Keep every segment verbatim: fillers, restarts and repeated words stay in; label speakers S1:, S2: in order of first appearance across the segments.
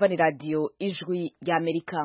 S1: mwumva ni radio Ijwi ry'Amerika.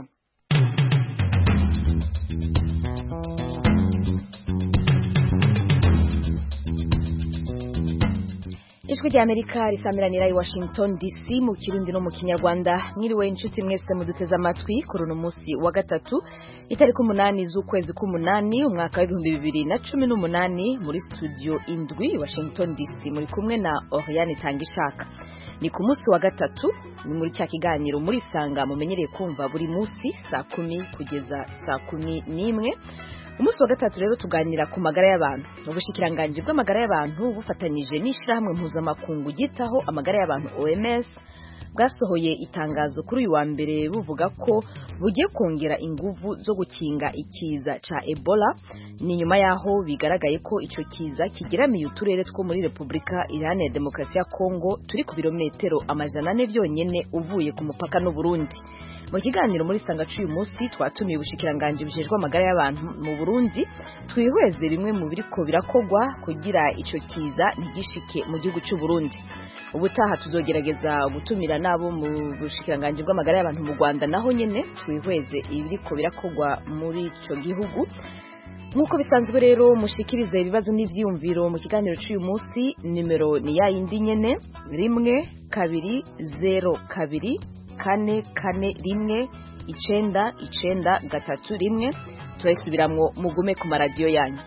S1: Ijwi ry'Amerika risamiranira i Washington D C mu Kirundi no mu Kinyarwanda. Mwiriwe inshuti mwese muduteze amatwi kuri uno munsi wa gatatu itariki umunani z'ukwezi k'umunani umwaka w'ibihumbi bibiri na cumi n'umunani muri studio indwi Washington D C muri kumwe na Oriane Tangishaka. Ni ku munsi wa gatatu ni muri cya kiganiro muri sanga mumenyereye kumva buri munsi saa kumi kugeza saa kumi n'imwe. Umunsi wa gatatu rero tuganira ku magara y'abantu. Ubushikiranganje bw'amagara y'abantu bufatanyije n'ishirahamwe mpuzamakungu gitaho amagara y'abantu O M S bwasohoye itangazo kuri uyu wa mbere buvuga ko bugiye kongera inguvu zo gukinga ikiza ca Ebola. Ni nyuma yaho bigaragaye ko ico kiza kigeramiye uturere two muri Republika Iharanira Demokarasi ya Kongo turi ku birometero amajana ane vyonyene uvuye ku mupaka n'u Burundi. Mu kiganiro muri sanga cy'uyu munsi twatumiye ubushikiranganje bujejwe amagara y'abantu mu Burundi twihweze bimwe mu biriko birakogwa kugira ico kiza ntigishike mu gihugu cy'u Burundi. Ubutaha tuzogerageza gutumira nabo mu bushikiranganje bw'amagara y'abantu mu Rwanda naho nyene twihweze ibiriko birakogwa muri ico gihugu. Nkuko bisanzwe rero mushikirize ibibazo n'ivyiyumviro mu kiganiro cy'uyu munsi, nimero ni ya yindi nyene rimwe kabiri zero kabiri kane kane rimwe icenda icenda gatatu rimwe. Turasubiramwo mugume ku maradiyo yanyu.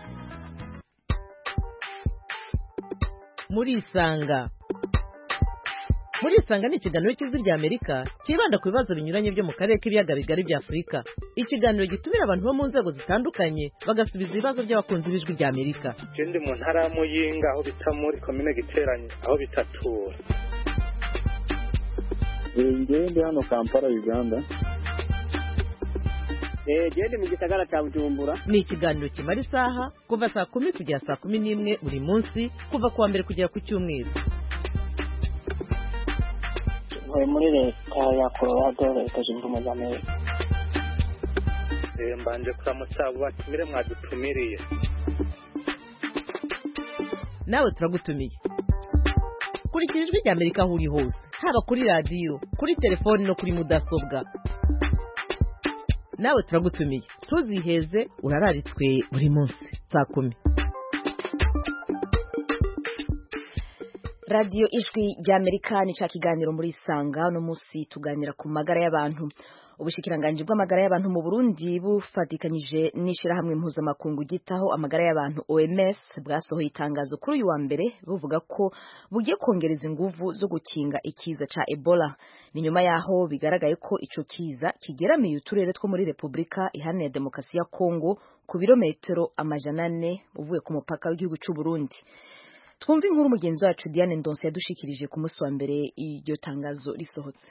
S2: Muri isanga muri isanga ni ikiganiro cy'Ijwi ry'Amerika kibanda ku bibazo binyuranye byo mu karere k'ibiyaga bigari bya Afurika. Ikiganiro gitumira abantu bo mu nzego zitandukanye bagasubiza ibibazo by'abakunzi b'Ijwi ry'Amerika.
S3: Je ndi mu ntara ya Muyinga aho bita muri commune Giteranye aho bitatura.
S4: Ngende hano Kampala Uganda.
S5: Eh gende mu gisagara cya Bujumbura.
S2: Ni ikiganiro kimara isaha kuva saa kumi kugera saa kumi n'imwe buri munsi kuva kuwa mbere kugera ku cyumweru.
S5: Muri muri leta ya Colorado leta zunze ubumwe za Amerika.
S3: Eh mbanje kuramutsa batumire mwadutumiriye.
S2: Nawe turagutumiye. Kurikira Ijwi ry'Amerika aho uri hose, haba kuri radio, kuri telefone no kuri mudasobwa. Nawe turagutumiye. Tuziheze urararitswe buri munsi saa kumi.
S1: Radio Ijwi ry'Amerika ni ca kiganiro muri sanga no munsi tuganira ku magara y'abantu. Ubushikiranganje bw'amagara y'abantu mu Burundi bufatikanyije n'ishirahamwe mpuzamakungu gitaho amagara y'abantu O M S bwasohoye itangazo kuri uyu wa mbere buvuga ko bugiye kongereza inguvu zo gukinga ikiza ca Ebola. Ni nyuma yaho bigaragaye ko ico kiza kigeramiye uturere two muri Republika Iharanira Demokarasi ya Kongo ku birometero amajana ane uvuye ku mupaka w'igihugu cy'u Burundi. Twumva inkuru mugenzi wacu Diane Ndonse yadushikirije ku munsi wa mbere iryo tangazo risohotse.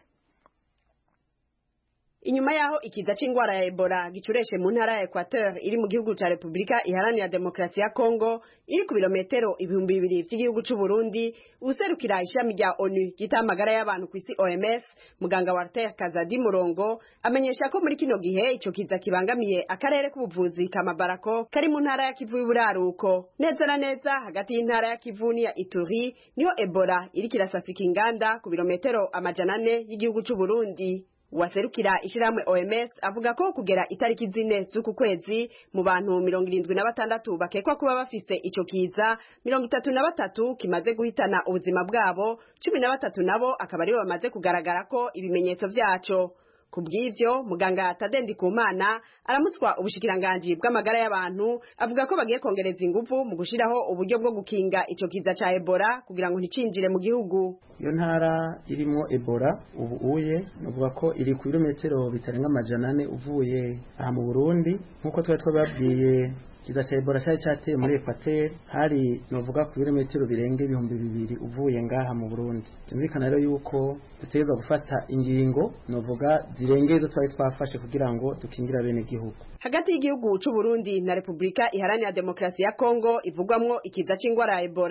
S6: Inyuma yaho ikiza c'ingwara ya Ebola gicureshe mu ntara ya Equateur iri mu gihugu ca Republika Iharanira Demokarasi ya Kongo iri ku birometero ibihumbi bibiri vy'igihugu c'u Burundi, userukira ishami rya ONU gitamagara y'abantu kw'isi O M S muganga Walter Kazadi Murongo amenyesha ko muri kino gihe ico kiza kibangamiye akarere k'ubuvuzi kamabarako kari mu ntara ya Kivu y'Uburaruko. Neza na neza hagati y'intara ya Kivu ya Ituri niho Ebola iri kirasasika inganda ku birometero amajana ane y'igihugu c'u Burundi. Waserukira ishiramwe O M S avuga ko kugera itariki zine z'uku kwezi mu bantu mirongo irindwi na batandatu bakekwa kuba bafise ico kiza, mirongo itatu na batatu kimaze guhitana ubuzima bwabo, cumi na batatu nabo akaba aribo bamaze kugaragara ko ibimenyetso vyaco. Kubw'ivyo muganga Tade Ndikumana aramutswa ubushikiranganje bw'amagara y'abantu avuga ko bagiye kongereza ingufu mu gushiraho uburyo bwo gukinga ico kiza ca Ebola kugira ngo nticinjire mu gihugu.
S7: Iyo ntara irimo Ebola ubu uye novuga ko iri ku birometero bitarenga amajana ane uvuye aha mu Burundi, nkuko twari twababwiye kiza cha Ebola cyari cyateye muri Equateur hari novuga ku birometero birenga ibihumbi bibiri uvuye ngaha mu Burundi. Tumvikana rero yuko dutegerezwa gufata ingingo novuga zirengeye izo twari twafashe kugira ngo dukingira bene gihugu.
S6: Hagati y'igihugu c'u Burundi na Republika Iharanira Demokarasi ya Kongo ivugwamwo ikiza c'ingwara ya Ebola,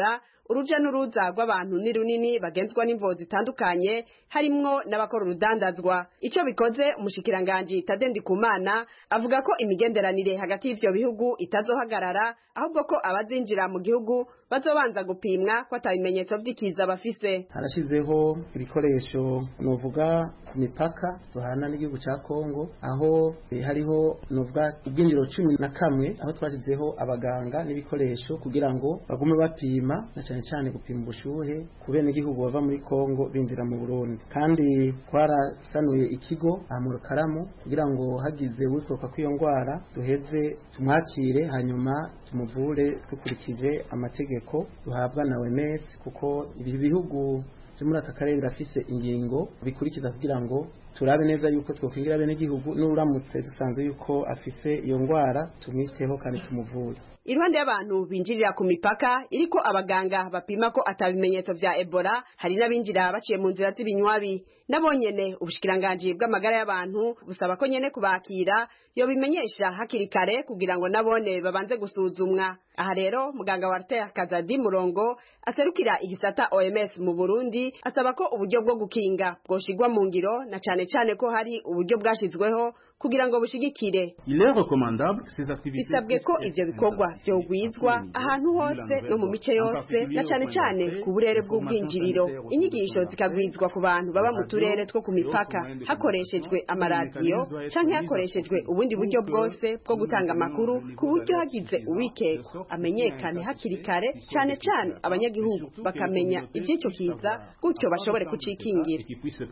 S6: uruja n'uruza rw'abantu ni runini bagenzwa n'imvo zitandukanye harimwo n'abakora urudandazwa. Ico bikoze umushikiranganji Tade Ndikumana avuga ko imigenderanire hagati y'ivyo bihugu itazohagarara, ahubwo ko abazinjira mu gihugu bazobanza gupimwa ko atabimenyetso vy'ikiza bafise.
S7: Harashizeho ibikoresho novuga ku mipaka duhana n'igihugu ca Kongo, aho eh, hariho novuga ubwinjiro cumi na kamwe, aho twashizeho abaganga n'ibikoresho kugira ngo bagume bapima, na cyane cyane gupima ubushuhe ku bene igihugu bava muri Kongo binjira mu Burundi. Kandi twarasanuye ikigo mu Rukaramu kugira ngo hagize wikoka kw'iyo ngwara duheze tumwakire, hanyuma tumuvure dukurikije amategeko duhabwa na O M S, kuko ibi bihugu muri aka karere birafise ingingo bikurikiza kugira ngo turabe neza yuko twokwingira bene igihugu n'uramutse dusanzwe yuko afise iyo ngwara tumwiteho kandi tumuvure.
S6: Iruhande y'abantu binjirira ku mipaka iriko abaganga bapima ko atabimenyetso vya Ebola, hari n'abinjira baciye mu nzira z'ibinywabi. Nabonyene ubushikiranganji bw'amagara y'abantu busaba ko nyene kubakira yo bimenyesha hakiri kare kugira ngo nabone babanze gusuzumwa. Aha rero muganga Walter Kazadi Murongo aserukira igisata O M S mu Burundi asaba ko uburyo bwo gukinga bwoshigwa mu ngiro, na cane cane ko hari uburyo bwashizweho kugira ngo bushigikire. Bisabwe ko ivyo bikorwa vyogwizwa ahantu hose no mu mice yose, na cane cane ku burere bw'ubwinjiriro. Inyigisho zikagwizwa ku bantu baba mu turere two ku mipaka, hakoreshejwe amaradiyo canke hakoreshejwe ubundi buryo bwose bwo gutanga amakuru, ku buryo hagize uwikekwa amenyekane hakiri kare, cane cane abanyagihugu bakamenya ivy'ico kiza, gutyo bashobore kucikingira.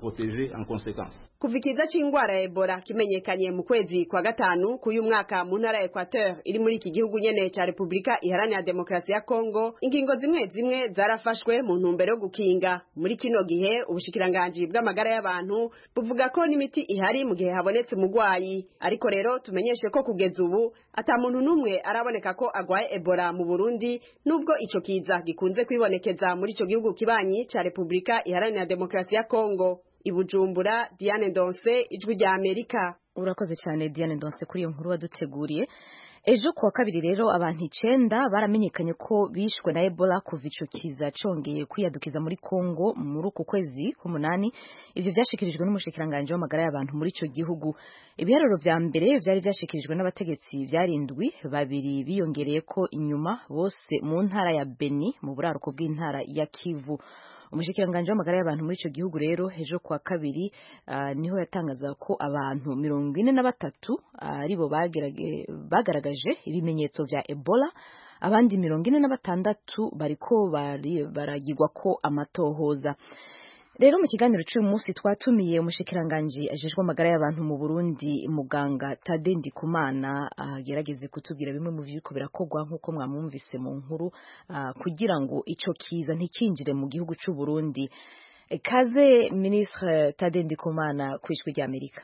S6: Kuva ikiza c'ingwara ya Ebola kimenyekanye mu kwezi kwa gatanu k'uyu mwaka mu ntara ya Equateur iri muri iki gihugu nyene ca Republika Iharanira Demokarasi ya Kongo, ingingo zimwe zimwe zarafashwe mu ntumbero yo gukinga. Muri kino gihe ubushikiranganji bw'amagara y'abantu buvuga ko n'imiti ihari mu gihe habonetse umugwayi, ariko rero tumenyeshe ko kugeza ubu ata muntu numwe araboneka ko agwaye Ebola mu Burundi, nubwo ico kiza gikunze kwibonekeza muri ico gihugu kibanyi ca Republika Iharanira Demokarasi ya Kongo. Ibujumbura, Diane Ndonse, Ijwi rya Amerika.
S1: Urakoze cyane Diane Ndonse kuri iyo nkuru waduteguriye. Ejo kuwa kabiri rero abantu icenda baramenyekanye ko bishwe na Ebola kuva ico kiza congeye kwiyadukiza muri Kongo muri uku kwezi k'umunani. Ivyo vyashikirijwe n'umushikiranganje w'amagara y'abantu muri ico gihugu. Ibiharuro vya mbere vyari vyashikirijwe n'abategetsi vyarindwi, babiri biyongereye ko inyuma, bose mu ntara ya Beni mu buraruko bw'intara ya Kivu. Umushikiranganje w'amagara y'abantu muri ico gihugu rero ejo kwa kabiri uh, niho yatangaza ko abantu mirongo ine na batatu aribo uh, bagaragaje ibimenyetso vya Ebola, abandi mirongo ine na batandatu bariko bari baragirwa ko amatohoza. Rero mu kiganiro cy'uyu munsi twatumiye umushikiranganje ajejwe amagara y'abantu mu Burundi, muganga Tade Ndikumana, agerageze uh, kutubwira bimwe mu vyiko birakogwa nkuko mwamumvise mu nkuru, uh, kugira ngo ico kiza ntikinjire mu gihugu cy'u Burundi. Kaze Ministre Tade Ndikumana kwishwe rya Amerika.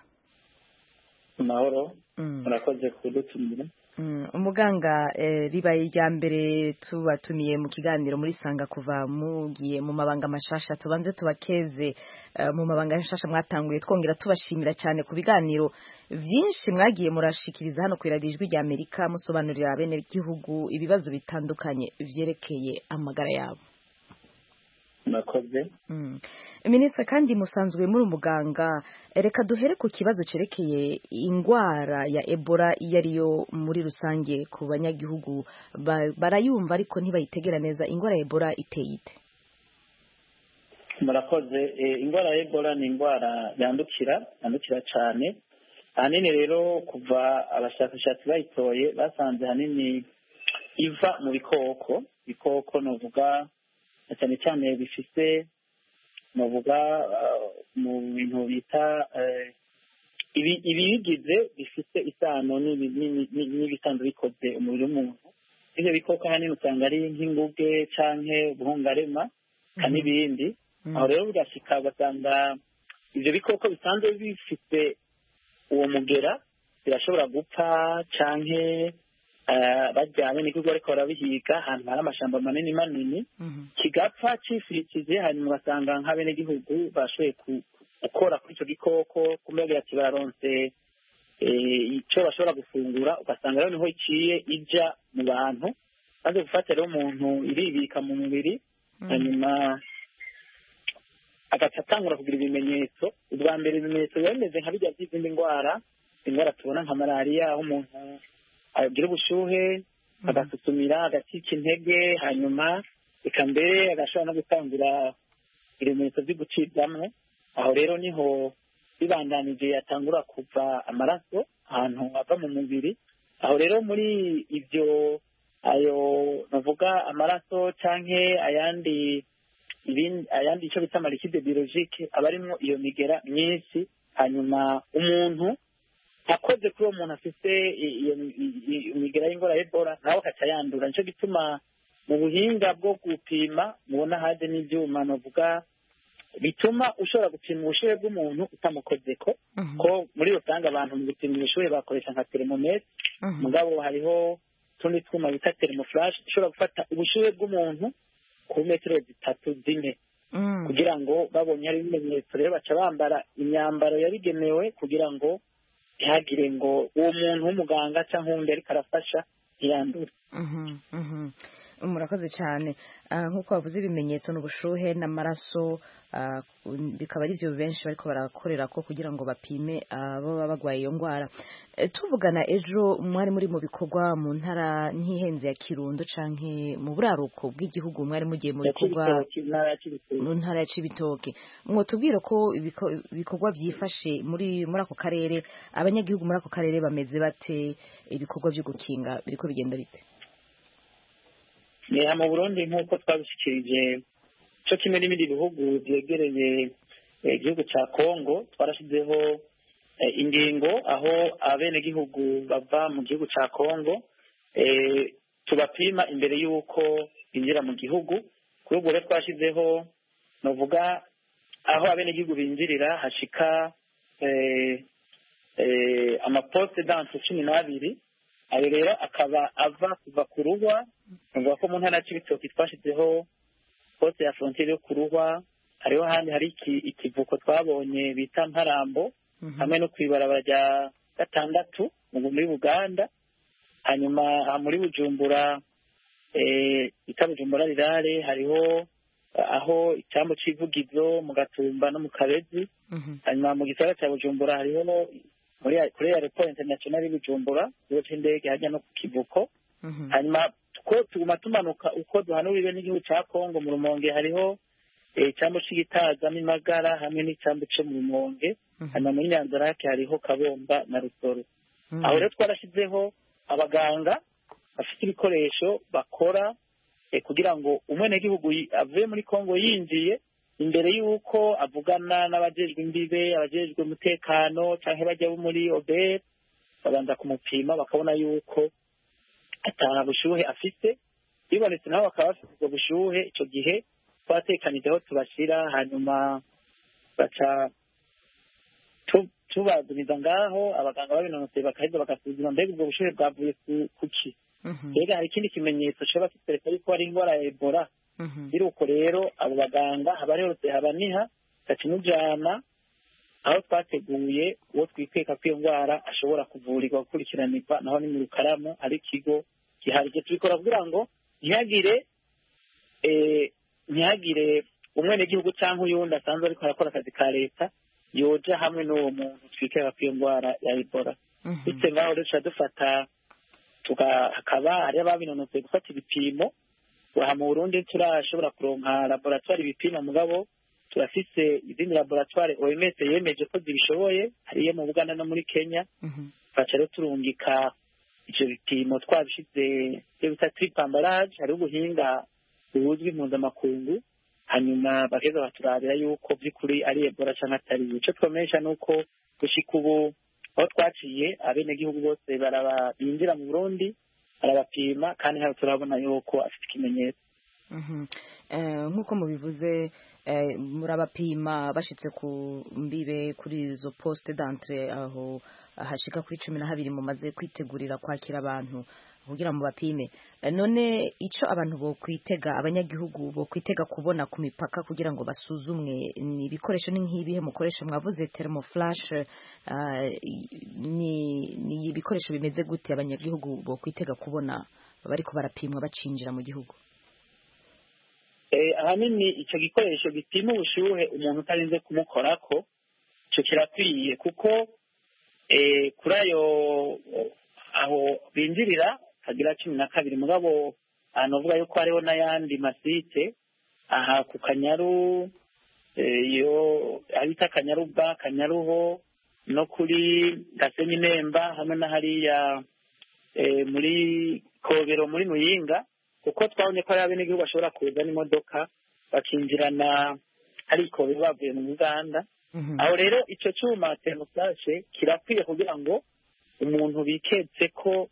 S4: Mahoro, murakoze mm. kudutumira.
S1: Mm, umuganga eh, ribaye rya mbere tubatumiye mu kiganiro muri Sanga kuva mugiye mu mabanga mashasha. Tubanze tubakeze uh, mu mabanga mashasha mwatanguye, twongera tubashimira cyane ku biganiro vyinshi mwagiye murashikiriza hano ku Ijwi rya Amerika, musobanurira bene igihugu ibibazo bitandukanye vyerekeye amagara yabo.
S4: Nakoze.
S1: Mm. Ministre kandi musanzwe muri umuganga, reka duhere ku kibazo cerekeye ingwara ya Ebola iyo ariyo muri rusange ku banyagihugu barayumva ariko ntibayitegera neza. Ingwara ya Ebola iteye ite?
S4: Murakoze. E, ingwara ya Ebola ni ingwara yandukira yandukira cyane. Hanini rero kuva abashakashatsi bayitoye basanze hanini iva mu bikoko bikoko novuga cyane cyane bifise novuga uh, mu bintu bita uh, ibi ibigize bifise isano n'ibisanzwe bikoze umubiri w'umuntu. Ivyo bikoko hanini usanga ari nk'inguge canke ubuhungarema kandi ibindi. Aho rero bigashika ugasanga ivyo bikoko bisanzwe bifite uwo mugera birashobora gupfa canke Uh, bajyanye n'ikugo ariko barabihiga ahantu hari amashamba manini manini, kigapfa cifirikize, hanyuma basanga nk'abene gihugu bashoboye gukora kuri ico gikoko, kumenya ati baronse ico bashobora gufungura, ugasanga rero niho iciye ija mu bantu, maze gufata rero umuntu iribika mu mubiri, hanyuma agaca atangura kugira ibimenyetso. Ubwa mbere ibimenyetso biba bimeze nka bijya by'izindi ndwara, indwara tubona nka malariya, aho umuntu agira ubushuhe agasusumira, agacika intege, hanyuma eka mbere agashobora no gutangura ibimenyetso byo gucibwamwo. Aho rero niho bibandanije yatangura kuva amaraso ahantu ava mu mubiri. Aho rero muri ibyo ayo navuga amaraso canke ayandi ibindi ayandi icyo bita malikide biologike aba arimwo iyo migera myinshi. Hanyuma umuntu akoze kuri uwo muntu afite iyo migera y'ingwara ya Ebola nawe akaca yandura. Nico gituma mu buhinga bwo gupima mubona haje n'ivyuma navuga bituma ushobora gupima ubushuhe bw'umuntu utamukozeko. Ko muri rusange abantu mu gupima ubushuhe bakoresha nka thermometre, mugabo hariho tundi twuma bita thermoflash ushobora gufata ubushuhe bw'umuntu ku metero zitatu zine, kugira ngo babonye ari ibimenyetso rero baca bambara imyambaro yabigenewe kugira ngo ntihagire ngo uwo muntu w'umuganga cyangwa uwundi ariko arafasha ntiyandure.
S1: Murakoze cyane. Nk'uko bavuze ibimenyetso n'ubushuhe n'amaraso bikaba ari byo benshi bariko barakorera ko kugira ngo bapime abo baba bagwaye iyo ndwara. Tuvugana ejo mwari muri mu bikorwa mu ntara ntihenze ya Kirundo canke mu buraruko bw'igihugu, mwari mugiye mu bikorwa mu ntara ya Cibitoke. Mwotubwira ko ibikorwa byifashe muri muri ako karere, abanyagihugu muri ako karere bameze bate, ibikorwa byo gukinga biriko bigenda bite?
S4: Neha mu Burundi nk'uko twabishikirije cyo kimwe n'ibindi bihugu byegereye igihugu cya Kongo, twarashizeho ingingo aho abenegihugu bava mu gihugu cya Kongo tubapima imbere y'uko binjira mu gihugu. Kuri ubwo rero twashyizeho navuga aho abenegihugu binjirira hashika amaposte danse cumi n'abiri. Ayo rero akaba ava kuva ku Ruhwa, ngo ko mu ntara ya Cibitoke twashyizeho poste ya frontiere yo ku Ruhwa. Hariho handi hari ikivuko twabonye bita Mparambo, hamwe no kwibarabara rya gatandatu muri Buganda. Hanyuma muri Bujumbura ita Bujumbura rirare hariho aho icyambo cy'ivugizo mu Gatumba no mu Kabezi. Hanyuma mu gisagara cya Bujumbura hariho muri kuri airport international Bujumbura yo cy'indege hajya no ku kivuko. Hanyuma ko tuguma tumanuka uko duhanuriwe n'igihugu cya Kongo mu Rumonge hariho icyambo cy'Igitaza n'Imagara hamwe n'icyambo cyo mu Rumonge. Hanyuma muri Nyanzarake hariho Kabomba na Rusoro. Aho rero twarashizeho abaganga bafite ibikoresho bakora kugira ngo umwenegihugu avuye muri Kongo yinjiye, imbere y'uko avugana n'abajejwe imbibe, abajejwe umutekano cyangwa bajya muri Obert, babanza kumupima bakabona yuko atana bushuhe afite. Bibonetse naho bakaba bafite ubwo bushuhe, icyo gihe twatekanijeho tubashira, hanyuma baca tubadumiza ngaho abaganga babinonosoye bakaheza bagasuzuma mbega ubwo bushuhe bwavuye kuki. Mbega hari ikindi kimenyetso cyoba kitwereka yuko ari indwara ya Ebola. Biruko rero abo baganga haba rero haba niha kakimujana aho twateguye uwo twikweka ko iyo ndwara ashobora kuvurirwa gukurikiranirwa, naho ni mu Rukaramu ari ikigo giharije tubikora kugira ngo ntihagire ntihagire umwenegihugu cyangwa uyundi asanzwe ariko arakora akazi ka leta yoja hamwe n'uwo muntu twikeka ko iyo ndwara ya Ebola. Bityo ngaho rero dufata hakaba hari ababinonosoye gufata ibipimo. Aha mu Burundi turashobora kuronka laboratoire ibipima, mugabo turafise izindi laboratoire O M S yemeje ko zibishoboye, hariyo mu Buganda no muri Kenya. Baca rero turungika icyo bipimo twabishize cyo bita triple ambalage, hari ubuhinga buzwi mpuzamakungu, hanyuma bageza baturabira yuko by'ukuri ari Ebola cyangwa atari. Icyo twamesha nuko gushika ubu aho twaciye abenegihugu bose baraba binjira mu Burundi arabapima, kandi hano turabona yuko afite ikimenyetso.
S1: Nk'uko mubivuze murabapima bashitse ku mbibe kuri izo poste d'entrée, aho hashika kuri cumi na habiri mumaze kwitegurira kwakira abantu kugira mu bapime. None ico abantu bo kwitega, abanyagihugu bo kwitega kubona ku mipaka kugira ngo basuzumwe, ni ibikoresho ni nk'ibihe mukoresha? Mwavuze thermoflash, uh, ni ni ibikoresho bimeze gute abanyagihugu bo kwitega kubona bariko barapimwa bacinjira mu gihugu?
S4: ahanini icyo gikoresho gipima ubushyuhe umuntu utarinze kumukorako icyo kirakwiye kuko kuri ayo aho binjirira hagira cumi na kabiri mugabo ahantu bavuga yuko hariho n'ayandi masite aha ku Kanyaru iyo abita Kanyaruba Kanyaruho no kuri Gasenyi Nemba hamwe na hariya muri Kobero muri Muyinga kuko twabonye ko ari abenegihugu bashobora kuza n'imodoka bakinjirana hari Kobero bavuye mu Uganda aho rero icyo cyuma thermostat kirakwiye kugira ngo umuntu biketse ko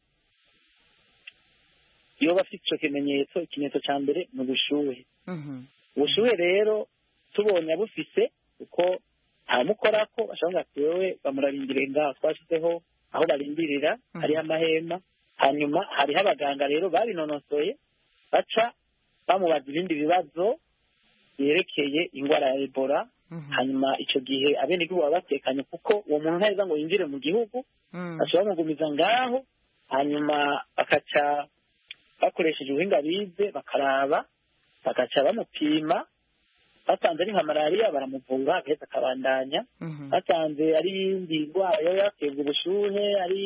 S4: iyo bafite icyo kimenyetso ikimenyetso cya mbere ni ubushyuhe ubushyuhe rero tubonye bufise kuko ntamukora ko bashobora ati wowe bamurarindire ngaho twashyizeho aho barindirira hariho amahema hanyuma hariho abaganga rero babinonosoye baca bamubaza ibindi bibazo byerekeye indwara ya Ebola hanyuma icyo gihe abenegihugu baba batekanye kuko uwo muntu ntaheza ngo yinjire mu gihugu bashobora bamugumiza ngaho hanyuma bakaca bakoresheje ubuhinga bize bakaraba bagaca bamupima basanze ari nka malariya baramuvura agahita akabandanya basanze ari iyindi ndwara yaba yaterwa ubushyuhe ari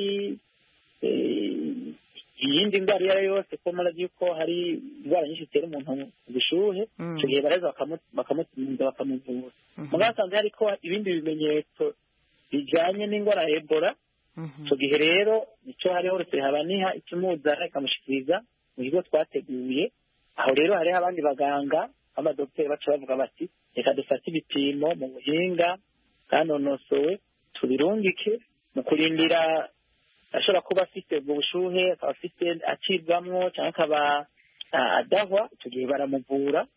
S4: iyindi ndwara iyo ari yo yose ko murazi yuko hari indwara nyinshi zitera umuntu ubushyuhe icyo gihe baraza bakamutumiza bakamuvura mugabo basanze hariko ibindi bimenyetso bijyanye n'indwara ya Ebola icyo gihe rero nicyo hariho uretse habaniha ikimuzana ikamushikiriza mu kigo twateguye aho rero hariho abandi baganga amadokiteri baca bavuga bati reka dufate ibipimo mu buhinga bwanonosowe tubirungike mu kurindira ashobora kuba afite ubwo bushuhe akaba afite acibwamwo cyangwa akaba adahwa icyo gihe baramuvura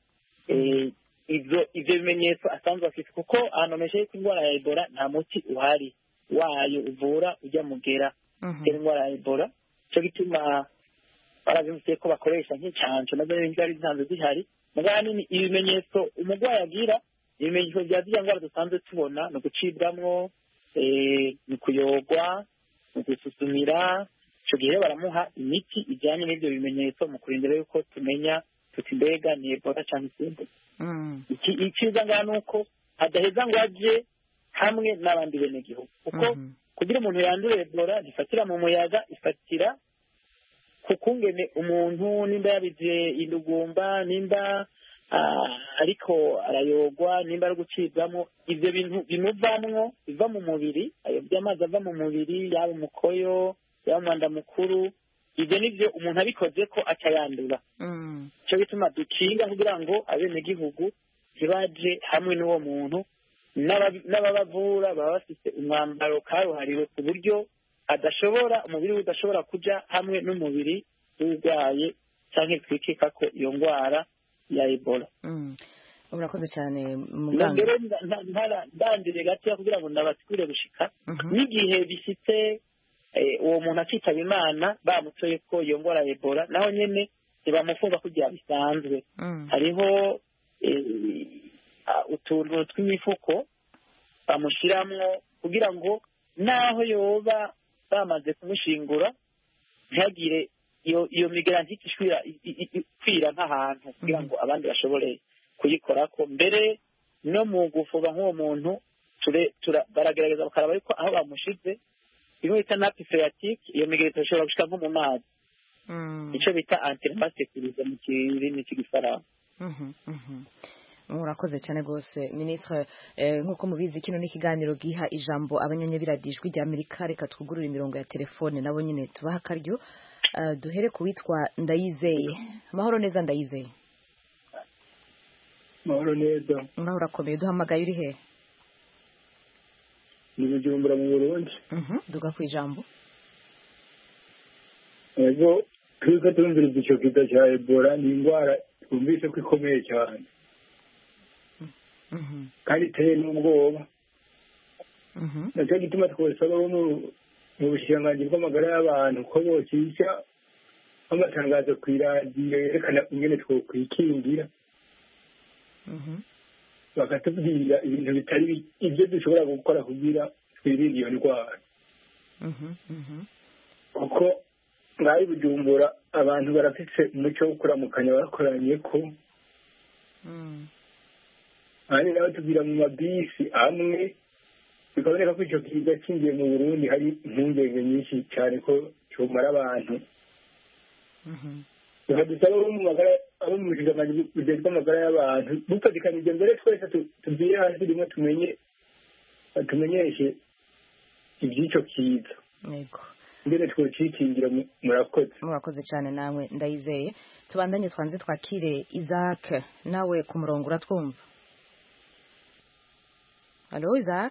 S4: ibyo ibyo bimenyetso asanzwe afite kuko ahantu hameze ko indwara ya Ebola nta muti uhari wayo uvura ujya mugera indwara ya Ebola cyo gituma barabivuze ko bakoresha nk'icyanco nazo n'indwara zisanzwe zihari mugabo nini ibimenyetso umurwayi agira ibimenyetso bya ziriya ndwara dusanzwe tubona ni ugucibwamwo ni kuyogwa ni gususumira icyo gihe baramuha imiti ijyanye n'ibyo bimenyetso mu kurindira yuko tumenya tuti mbega ni Ebola cyangwa izindi icyiza ngaha ni uko adaheza ngo ajye hamwe n'abandi benegihugu kuko kugira umuntu yandure Ebola ntifatira mu muyaga ifatira kukungene umuntu nimba yabize indugumba nimba ariko arayogwa nimba ari gucibwamo ibyo bintu bimuvamwo biva mu mubiri ayo by'amazi ava mu mubiri yaba umukoyo yaba umwanda mukuru ibyo nibyo umuntu abikoze ko aca yandura cyo bituma dukinga kugira ngo abenegihugu ntibaje hamwe n'uwo muntu n'ababavura baba bafite umwambaro karuhariwe ku buryo adashobora umubiri we udashobora kujya hamwe n'umubiri w'urwaye cyangwa twikeka ko iyo ndwara ya Ebola
S1: urakoze cyane
S4: muganga ndandire gatoya kugira ngo nabasikure gushika n'igihe bishyitse uwo muntu akitaba imana bamutoye ko iyo ndwara ya Ebola naho nyene ntibamufunga kugira bisanzwe hariho utuntu tw'imifuko bamushiramwo kugira ngo naho yoba bamaze kumushingura ntihagire iyo iyo migrantite ishwira kwira nk'ahantu kugira ngo abandi bashobore kuyikorako mbere no mu gufuba nk'uwo muntu baragerageza bakaraba yuko aho bamushize bimwe bita napi phreatique iyo migrantite ishobora gushika nko mu mazi icyo bita antimasekurize mu kirimi cy'igifaransa
S1: murakoze cyane rwose minisitiri nk'uko mubizi kino ni ikiganiro giha ijambo abanyonyabiradijwi rya Amerika reka twugurure imirongo ya telefone nabo nyine tubaha akaryo duhere ku witwa Ndayizeye amahoro neza Ndayizeye
S8: amahoro neza
S1: nawe urakomeye duhamagaye uri he
S8: ni Bujumbura mu Burundi
S1: duga ku ijambo
S8: ego turiko turumviriza icyo kiza cya Ebola ni indwara twumvise ko ikomeye cyane kandi iteye n'ubwoba nacyo gituma twosaba bo mu bushikiranganji bw'amagara y'abantu ko bocisha amatangazo ku iradiyo yerekana ingene twokwikingira bakatubwira ibintu bitari ibyo dushobora gukora kugira twirinde iyo ndwara kuko ngaho i Bujumbura abantu barafise umuco wo kuramukanya bakoranye ko ahandi naho tugira mu mabisi amwe bikaboneka ko icyo kiza kingiye mu Burundi hari impungenge nyinshi cyane ko cyomara abantu dusaba abo mu magara abo mu bushikiranganji bujejwe amagara y'abantu dufatikanije mbere twese tubwire hasi rimwe tumenye tumenyeshe iby'icyo kiza
S1: yego
S8: mbere twocikingira murakoze
S1: murakoze cyane nawe ndayizeye tubandanye twanze twakire Isaac nawe ku murongo uratwumva. Allo Isaac?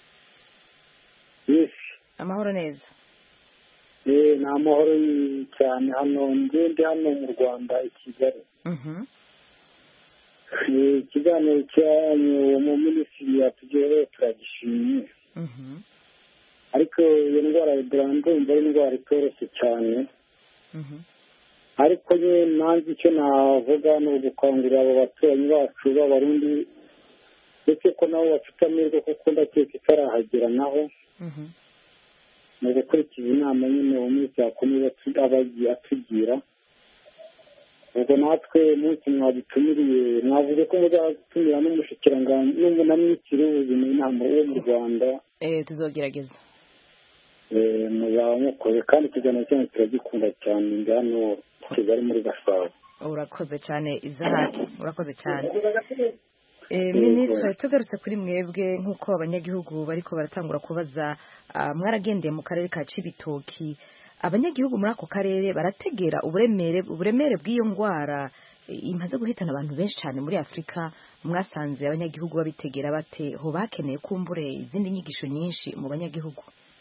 S9: Yes.
S1: Amahoro neza.
S9: Eh na amahoro cyane hano ndi hano mu Rwanda i Kigali.
S1: Mhm.
S9: Eh kiganiro cyanyu mu minisitiri yatugere turagishimye.
S1: Mhm.
S9: Ariko iyo ndwara ya Ebola ndumva ari indwara itoroshye cyane.
S1: Mhm.
S9: Ariko nye nanze icyo navuga no gukangurira abo baturanyi bacu b'abarundi ndetse ko nabo bafite amahirwe kuko ndakeka itarahagera naho mu gukurikiza inama nyine mu minsi yakomeza abagiye atugira ubwo natwe munsi mwadutumiriye mwavuze ko muzatumira n'umushikiranganji na minisitiri w'ubuzima inama wo mu Rwanda.
S1: Eh tuzogerageza.
S9: Eh muzaba mukoze kandi ikiganiro cyanyu turagikunda cyane ndi hano Kigali muri Gasabo.
S1: Urakoze cyane Isaac, urakoze cyane. Eh Minisitiri tugarutse kuri mwebwe nk'uko abanyagihugu bariko baratangura kubaza mwaragendeye mu karere ka Cibitoki abanyagihugu muri ako karere barategera uburemere uburemere bw'iyo ngwara imaze guhitana abantu benshi cyane muri Afrika mwasanze abanyagihugu babitegera bate ho bakeneye kumbure izindi nyigisho nyinshi mu banyagihugu.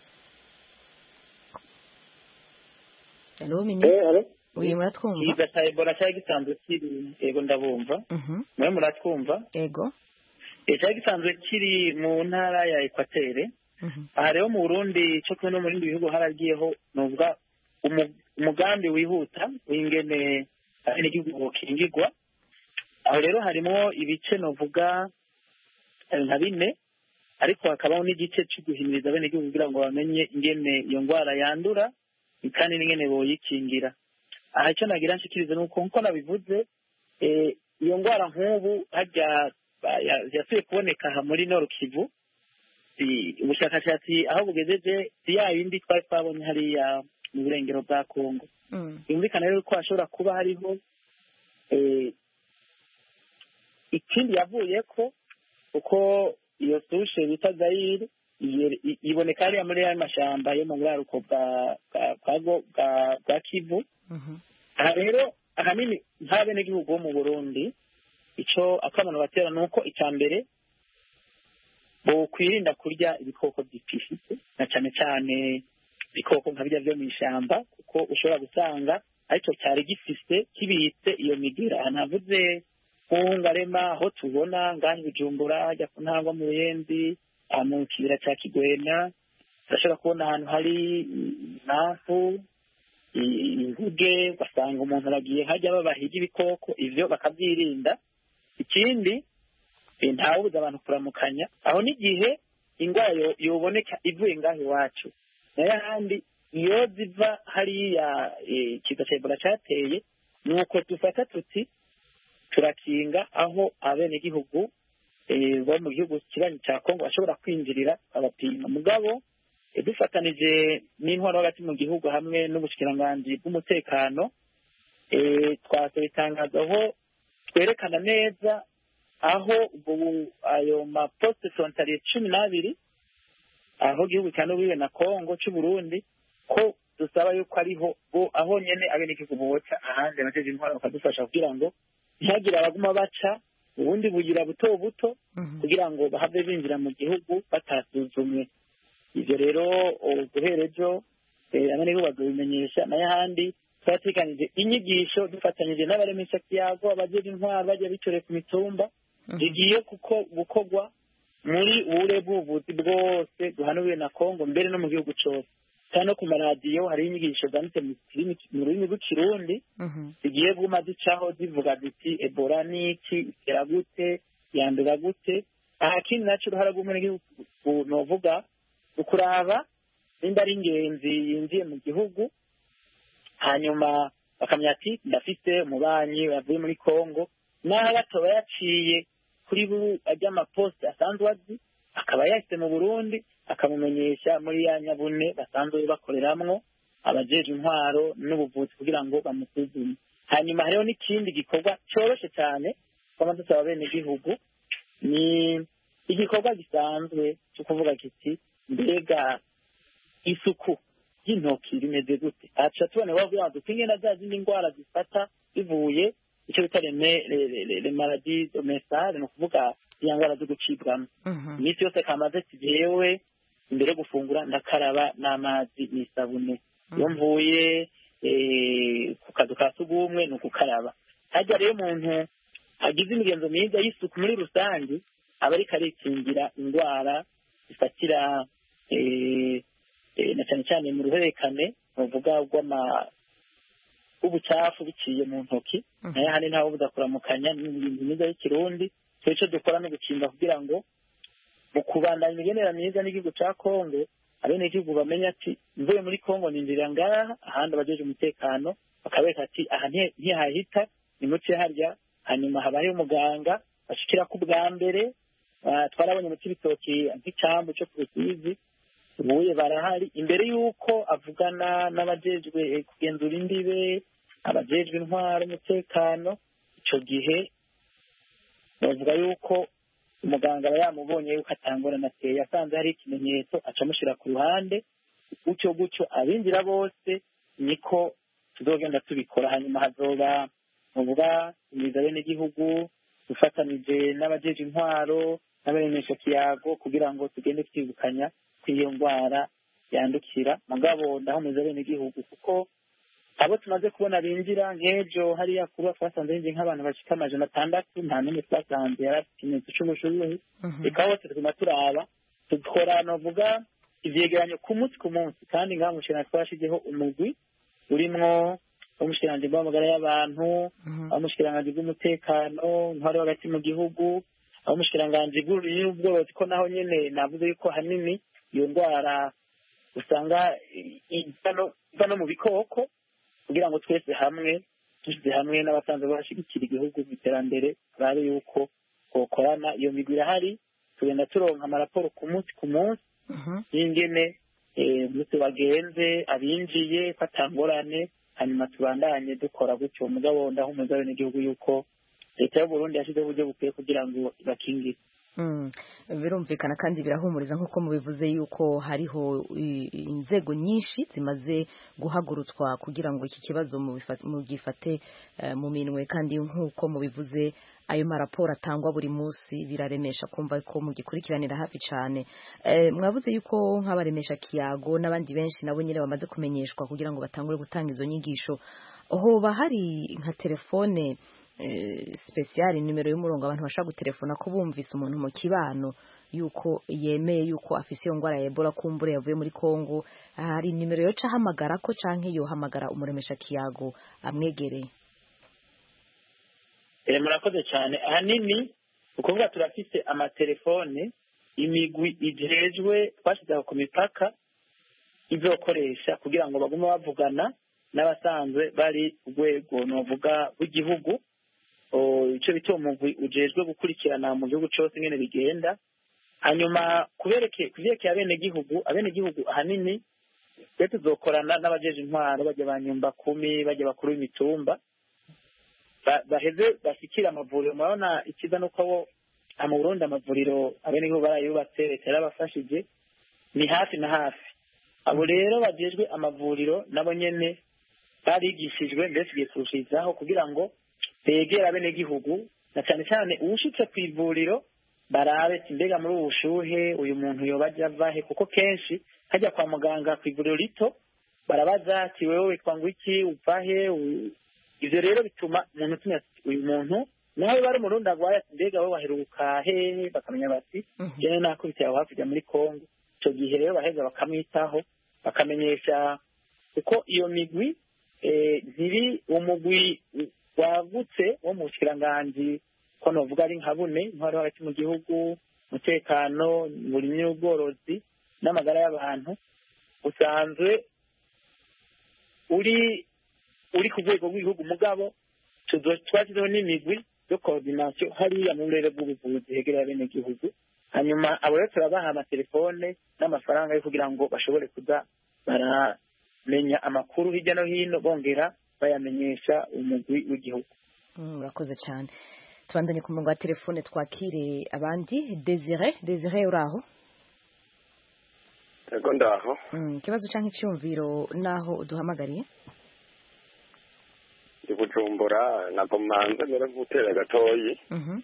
S1: Hello Minisitiri. Uyu muratwumva?
S4: Kiza cha Ebola cyari gisanzwe kiri ego ndabumva.
S1: Mhm.
S4: Mwe muratwumva?
S1: Ego.
S4: E cyari gisanzwe kiri mu ntara ya Equateur.
S1: Mhm.
S4: Aha rero mu Burundi cyo kumwe no mu bindi bihugu haragiyeho nuvuga umugambi wihuta w'ingene ari igihugu kingirwa. Aho rero harimo ibice novuga nka bine ariko hakabaho n'igice cyo guhimiriza bene igihugu kugira ngo bamenye ingene iyo ngwara yandura kandi n'ingene boyikingira. Aha icyo nagira nshikirize nuko nko nabivuze eh iyo ngwara nk'ubu hajya yasuye kuboneka aha muri Nord Kivu ubushakashatsi aho bugejeje ya yindi twari twabonye hariya mu burengero bwa Kongo. Yumvikana rero ko ashobora kuba hariho eh ikindi yavuye ko uko iyo sushe bita Zaire iboneka hariya muri ya mashamba yo mu buraruko bwa bwa bwa Kivu. Aha rero ahanini nta n'igihugu wo mu Burundi icyo akamano batera nuko icya mbere bo kwirinda kurya ibikoko byifishitse na cyane cyane ibikoko nka bijya byo mu ishyamba kuko ushobora gusanga aricyo cyari gifise kibitse iyo migira navuze nkungarema aho tubona ngaho Bujumbura hajya ku ntangwa mu Buyenzi mu kibira cya Kigwena urashobora kubona ahantu hari nafu inguge ugasanga umuntu aragiye hajya babahiga ibikoko ivyo bakabyirinda. Ikindi ntawubuza abantu kuramukanya aho n'igihe ingwara yoboneka ivuye ngaho iwacu nayo handi iyo ziva hariya ikiza cya Ebola cyateye nuko dufata tuti turakinga aho abene gihugu bo mu gihugu kibanyi cya Kongo bashobora kwinjirira abapima mugabo dufatanije n'intwaro hagati mu gihugu hamwe n'ubushikiranganji bw'umutekano twasaba itangazo aho twerekana neza aho ubu ayo maposte frontalier cumi n'abiri aho igihugu cya Nubiwe na Kongo cy'u Burundi ko dusaba yuko ariho aho nyene abenegihugu boca ahandi nateje intwaro bakadufasha kugira ngo ntihagire abaguma baca ubundi bugira buto buto kugira ngo bahave binjira mu gihugu batasuzumwe. Ivyo rero guherejo abenegihugu bazobimenyesha nayo handi twateganije inyigisho dufatanyije n'abaremesha kiyago abajeje intwaro bajya bicore ku mitumba zigiye kuko gukogwa muri ure buvuzi bwose duhanuye na Kongo mbere no mu gihugu cyose cyane ku maradiyo hari inyigisho zanditse mu rurimi rw'ikirundi zigiye bwuma zicaho zivuga ziti Ebola niki itera gute yandura gute aha kindi naco ruhara rw'umuntu novuga ukuraba nimba ari ingenzi yinjiye mu gihugu hanyuma bakamya ati ndafite umubanyi yavuye muri Kongo n'aho atoba yaciye kuri buri ajya amaposite asanzwe azi akaba yahise mu Burundi akamumenyesha muri ya nyabune basanzwe bakoreramwo abajeje intwaro n'ubuvuzi kugira ngo bamusuzume. Hanyuma hariho n'ikindi gikorwa cyoroshe cyane twama dusaba bene gihugu, ni igikorwa gisanzwe cyo kuvuga kiti mbega isuku y'intoki rimeze gute. Aca tubone bavuga ngo dupinge na za zindi ndwara zifata bivuye icyo bita le maladie domestique, ni ukuvuga iya ndwara zo gucibwamo. Iminsi yose kamaze kijewe imbere yo gufungura ndakaraba n'amazi n'isabune. Iyo mvuye ku kazu ka sugumwe ni ukukaraba. Hajya rero umuntu agize imigenzo myiza y'isuku muri rusange aba ariko arikingira indwara zifatira na cyane cyane mu ruhererekane bavuga rw'ama ubucafu biciye mu ntoki, nayo hano ntawe budakuramukanya n'ibintu myiza y'ikirundi. So icyo dukora no gukinga kugira ngo mu kubandanya imigenera myiza n'igihugu cya Kongo, abenegihugu bamenya ati mvuye muri Kongo ninjira ngaha, ahandi abajeje umutekano bakabereka ati aha ntihahita ni muce harya, hanyuma habaye umuganga bashikira ku bwa mbere. Twarabonye mu Cibitoki nk'icambu cyo ku Rusizi ubuye barahari imbere y'uko avugana n'abajejwe kugenzura imbibe, abajejwe intwaro umutekano. Icyo gihe bavuga yuko umuganga aba yamubonye yuko atangora nateye, asanze hari ikimenyetso acamushyira ku ruhande, gutyo gutyo abinjira bose niko tuzogenda tubikora. Hanyuma hazoba muvuga imiza bene gihugu dufatanije n'abajeje intwaro n'abaremesha kiyago kugira ngo tugende twibukanya kw'iyo ndwara yandukira. Mugabo ndahumeza bene gihugu kuko abo tumaze kubona binjira nk'ejo hariya kuba twasanze binjira nk'abantu bashika amajana atandatu, nta n'umwe twasanze yari afite ikimenyetso c'ubushuhe. Reka bose tuguma turaba, dukora novuga ivyegeranyo ku munsi ku munsi, kandi ngaha mushikirana twashizeho umugwi urimwo umushikiranganji bw'amagara y'abantu, umushikiranganji bw'umutekano, intwaro hagati mu gihugu, umushikiranganji bw'ubworozi, ko naho nyene navuze yuko hanini iyo ndwara usanga iva no mu bikoko, kugira ngo twese hamwe dushyize hamwe n'abasanzwe bashyigikira igihugu mu iterambere turabe yuko twokorana. Iyo migwi irahari, tugenda turonka amaraporo ku munsi ku munsi y'ingene umunsi wagenze, abinjiye ko atangorane, hanyuma tubandanye dukora gutyo. Mugabo ndahumuriza abenegihugu yuko leta y'u Burundi yashyizeho uburyo bukwiye kugira ngo ibakingire.
S1: Birumvikana kandi birahumuriza nk'uko mubivuze yuko hariho inzego nyinshi zimaze guhagurutswa kugira ngo iki kibazo mugifate mu minwe, kandi nk'uko mubivuze ayo maraporo atangwa buri munsi biraremesha kumva ko mugikurikiranira hafi cyane. Mwavuze yuko nk'abaremesha kiyago n'abandi benshi nabo nyine bamaze kumenyeshwa kugira ngo batangure gutanga izo nyigisho. Hoba hari nka telefone special, nimero y'umurongo abantu bashaka gutelefona ko bumvise umuntu mu kibano yuko yemeye yuko afise iyo ngwara ya Ebola kumbure yavuye muri Kongo, hari nimero yo cahamagara ko canke yo hamagara umuremesha kiyago amwegereye?
S4: Eh, murakoze cyane. Ahanini ukuvuga turafise amatelefone imigwi ijejwe twashizeho ku mipaka izokoresha kugira ngo bagume bavugana n'abasanzwe bari urwego novuga w'igihugu, icyo bita umugwi ujejwe gukurikirana mu gihugu cyose ingene bigenda. Hanyuma kubereke kuvyerekeye abenegihugu, abenegihugu ahanini twe tuzokorana n'abajeje intwaro, bajya banyumba kumi, bajya bakuru b'imitumba, baheze bashikira amavuriro. Murabona ikiza nuko abo mu Burundi amavuriro abenegihugu barayubatse, leta yarabafashije, ni hafi na hafi. Abo rero bajejwe amavuriro nabo nyene barigishijwe mbese igiye kurushizaho kugira ngo begera abenegihugu, na cyane cyane uwushitse ku ivuriro barabe mbega muri ubu bushuhe uyu muntu yoba ajya avahe, kuko kenshi hajya kwa muganga ku ivuriro rito barabaza ati wewe witwa ngo iki, uvahe. Ivyo rero bituma umuntu tumenya uyu muntu nawe bari mu Burundi agwaye ati mbega wewe waheruka hehe, bakamenya bati jewe nakubitiye aho hafi muri Kongo. Ico gihe rero baheza bakamwitaho, bakamenyesha kuko iyo migwi ntiri umugwi wagutse wo mu bushikiranganje ko novuga ari nka bune, intwaro hagati mu gihugu, umutekano, uburimyi n'ubworozi n'amagara y'abantu, usanzwe uri uri ku rwego rw'igihugu. Mugabo twashyizeho n'imigwi de coordination hariya mu burere bw'ubuvuzi hegereye abenegihugu hanyuma abo rero turabaha amatelefone n'amafaranga yo kugira ngo bashobore kuza baramenya amakuru hirya no hino bongera bayamenyesha umugwi w'igihugu.
S1: Murakoze cyane. Tubandanye ku murongo wa telefone twakire abandi. Desire, Desire uraho?
S10: Ego ndaho.
S1: Mm, kibazo canke cyumviro naho uduhamagariye?
S10: Ndi Bujumbura nabwo manze mere gutera gatoyi.
S1: Mhm.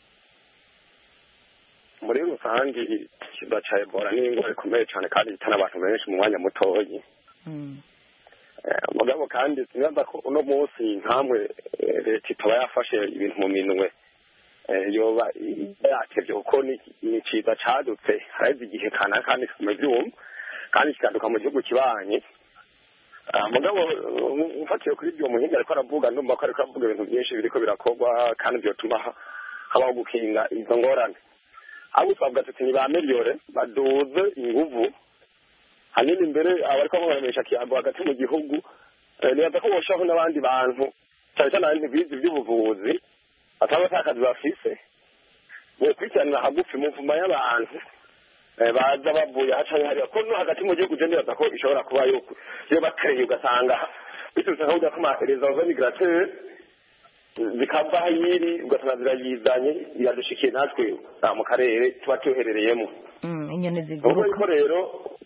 S10: Muri rusangi kiba cha Ebola ni ingwara ikomeye cyane kandi itana abantu benshi mu mwanya mutoyi.
S1: Mm.
S10: Eh mugabo kandi sinaza ko uno munsi nkamwe leta itaba yafashe ibintu mu minwe. Yoba yatevye uko ni ciza cadutse hareze igihe kana kandi mu byuma kandi kikanduka mu gihugu kibanye mugabo ufatiye kuri ibyo muhinga ariko aravuga ndumva ko ariko avuga ibintu byinshi biriko birakorwa kandi byo tuma habaho gukinga izo ngorane abo twavuga tuti ni ba miliyore baduze inguvu hanini imbere abariko babaremesha kiyago hagati mu gihugu nibaza ko boshaho n'abandi bantu cyane cyane abandi bizi by'ubuvuzi ataba atakazi bafise bokurikirana hagufi mu mvuma y'abantu baza bavuye hacanye hariya ko no hagati mu gihugu neza ko ishobora kuba yo yo batereye ugasanga biturutse aho uja kuma reserve migrateur zikava yiri ugasanga zirayizanye iradushikiye natwe mu karere tuba tuherereyemo
S1: mm inyoni ziguruka
S10: ubwo rero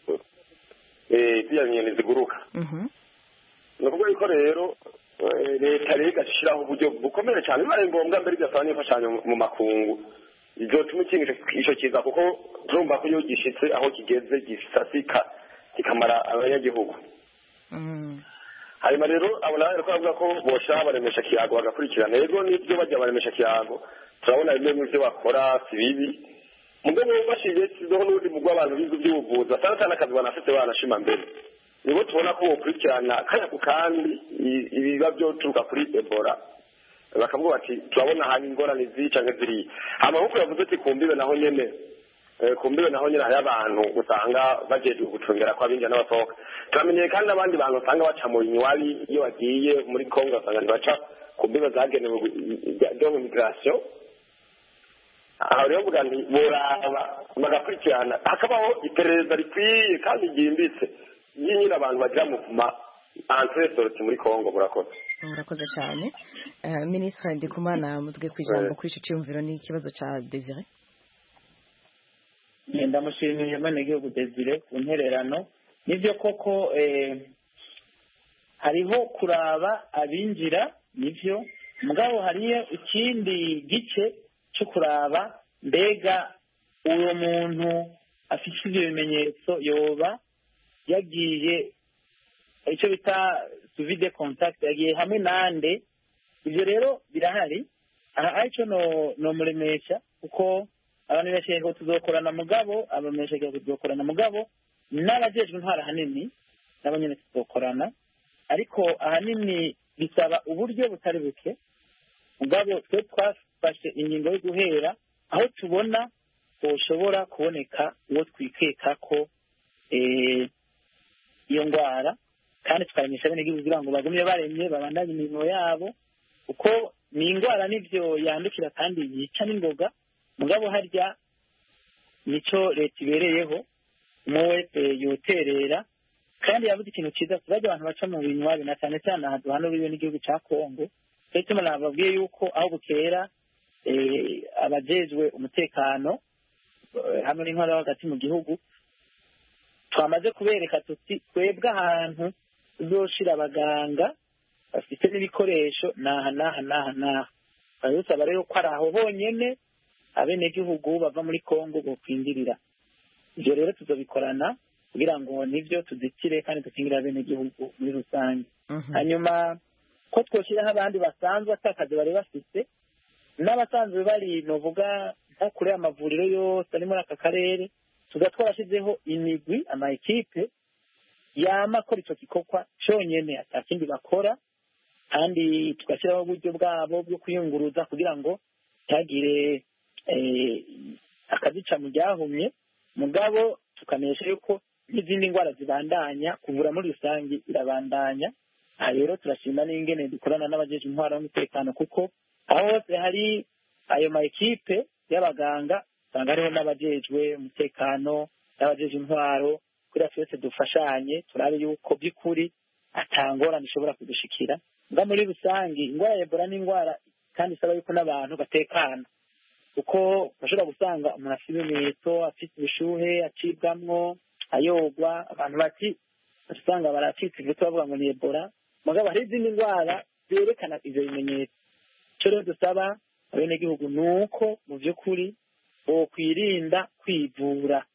S10: eh ziya nyoni ziguruka
S1: mhm
S10: nubwo iko rero leta rero igashiraho uburyo bukomeye cyane bibaye ngombwa mbere byasaba n'imfashanyo mu makungu ibyo tumukingisha isho kiza kuko turumva ko iyo gishitse aho kigeze gisasika kikamara abanyagihugu
S1: mm
S10: hanyuma rero abona rero avuga ko bosha baremesha kiyago bagakurikirana rero n'ibyo bajya baremesha kiyago turabona bimwe mu byo bakora si bibi mugabo bashije kizoho n'undi mugwa abantu bizu by'ubuvuzi asanga cyane akazi banafite banashima mbere nibo tubona ko bokurikirana kaya ku kandi ibiba byo turuka kuri Ebola bakavuga bati turabona hari ingorane zica nk'iziri amahoko yavuze ati kumbibe naho nyene kumbibe naho nyene hari abantu usanga bajeje gucungera kwa binjya n'abasohoka turamenye kandi abandi bantu usanga baca mu nywabi iyo bagiye muri Kongo usanga ntibaca kumbibe zagenewe byo mu migration aho rero vuga nti boraba bagakurikirana hakabaho iperereza rikwiye kandi ryimbitse nyine abantu bagira mu kuma antresorti muri Kongo murakoze
S1: murakoze cyane uh, Ministre Ndikumana mutwe kwijambo kwisha cyumviro ni ikibazo ca Desire
S4: ndamushimiye mane igihugu Desire ku ntererano nivyo koko eh hariho kuraba abinjira nivyo mugabo hariyo ikindi gice cyo kuraba mbega uwo muntu afite ibyo bimenyetso yoba yagiye icyo bita suvide contact yagiye hamwe nande ibyo rero birahari aha aricyo no no muremesha kuko abantu benshi ngo tuzokorana mugabo abamesha ngo tuzokorana mugabo n'abajejwe ntwara hanini n'abanyene tuzokorana ariko ahanini bisaba uburyo butari buke mugabo twe twafashe ingingo yo guhera aho tubona ushobora kuboneka uwo twikeka ko eh iyo ngwara kandi tukamenyesha bene gihugu kugira ngo bagumye baremye babandanye imirimo yabo uko ni ingwara nivyo yandukira kandi yica n'ingoga mugabo harya nico leta ibereyeho umwe yoterera kandi yavuze ikintu cyiza turaje abantu baca mu binywabi na cyane cyane ahantu hano biriwe n'igihugu ca Kongo ndetse nababwiye yuko aho bukera eh abajejwe umutekano hamwe n'intwaro hagati mu gihugu twamaze kubereka tuti twebwe ahantu tuzoshira abaganga bafite n'ibikoresho naha naha naha naha barusaba rero ko ari aho honyene abenegihugu bava muri Kongo bokwinjirira ibyo rero tuzobikorana kugira ngo nivyo tuzitire kandi dukingira abenegihugu muri rusange hanyuma ko twoshiraho abandi basanzwe atakazi bari bafite n'abasanzwe bari novuga nko kure amavuriro yose ari muri aka karere tuza twarashizeho imigwi ama ekipe yama kora ico kikokwa cyonyene atakindi bakora kandi tugashyiraho uburyo bwabo bwo kwiyunguruza kugira ngo tagire eh, akazica mu ryahumye mugabo tukamenyesha yuko n'izindi ndwara zibandanya kuvura muri rusange irabandanya aha rero turashima n'ingene dukorana n'abajeje intwara y'umutekano kuko aho hose hari ayo ma ekipe y'abaganga usanga hariho n'abajejwe umutekano n'abajejwe intwaro kugira twese dufashanye turabe yuko by'ukuri atangorane ishobora kudushikira nga muri rusange indwara ya Ebola n'indwara kandi isaba yuko n'abantu batekana kuko bashobora gusanga umuntu afite ibimenyetso afite ubushuhe acibwamwo ayogwa abantu bati usanga baracitse ivuto bavuga ngo ni Ebola mugabo hari izindi ndwara zerekana ivyo bimenyetso cyo rero dusaba abenegihugu nuko mu by'ukuri bokwirinda kwivura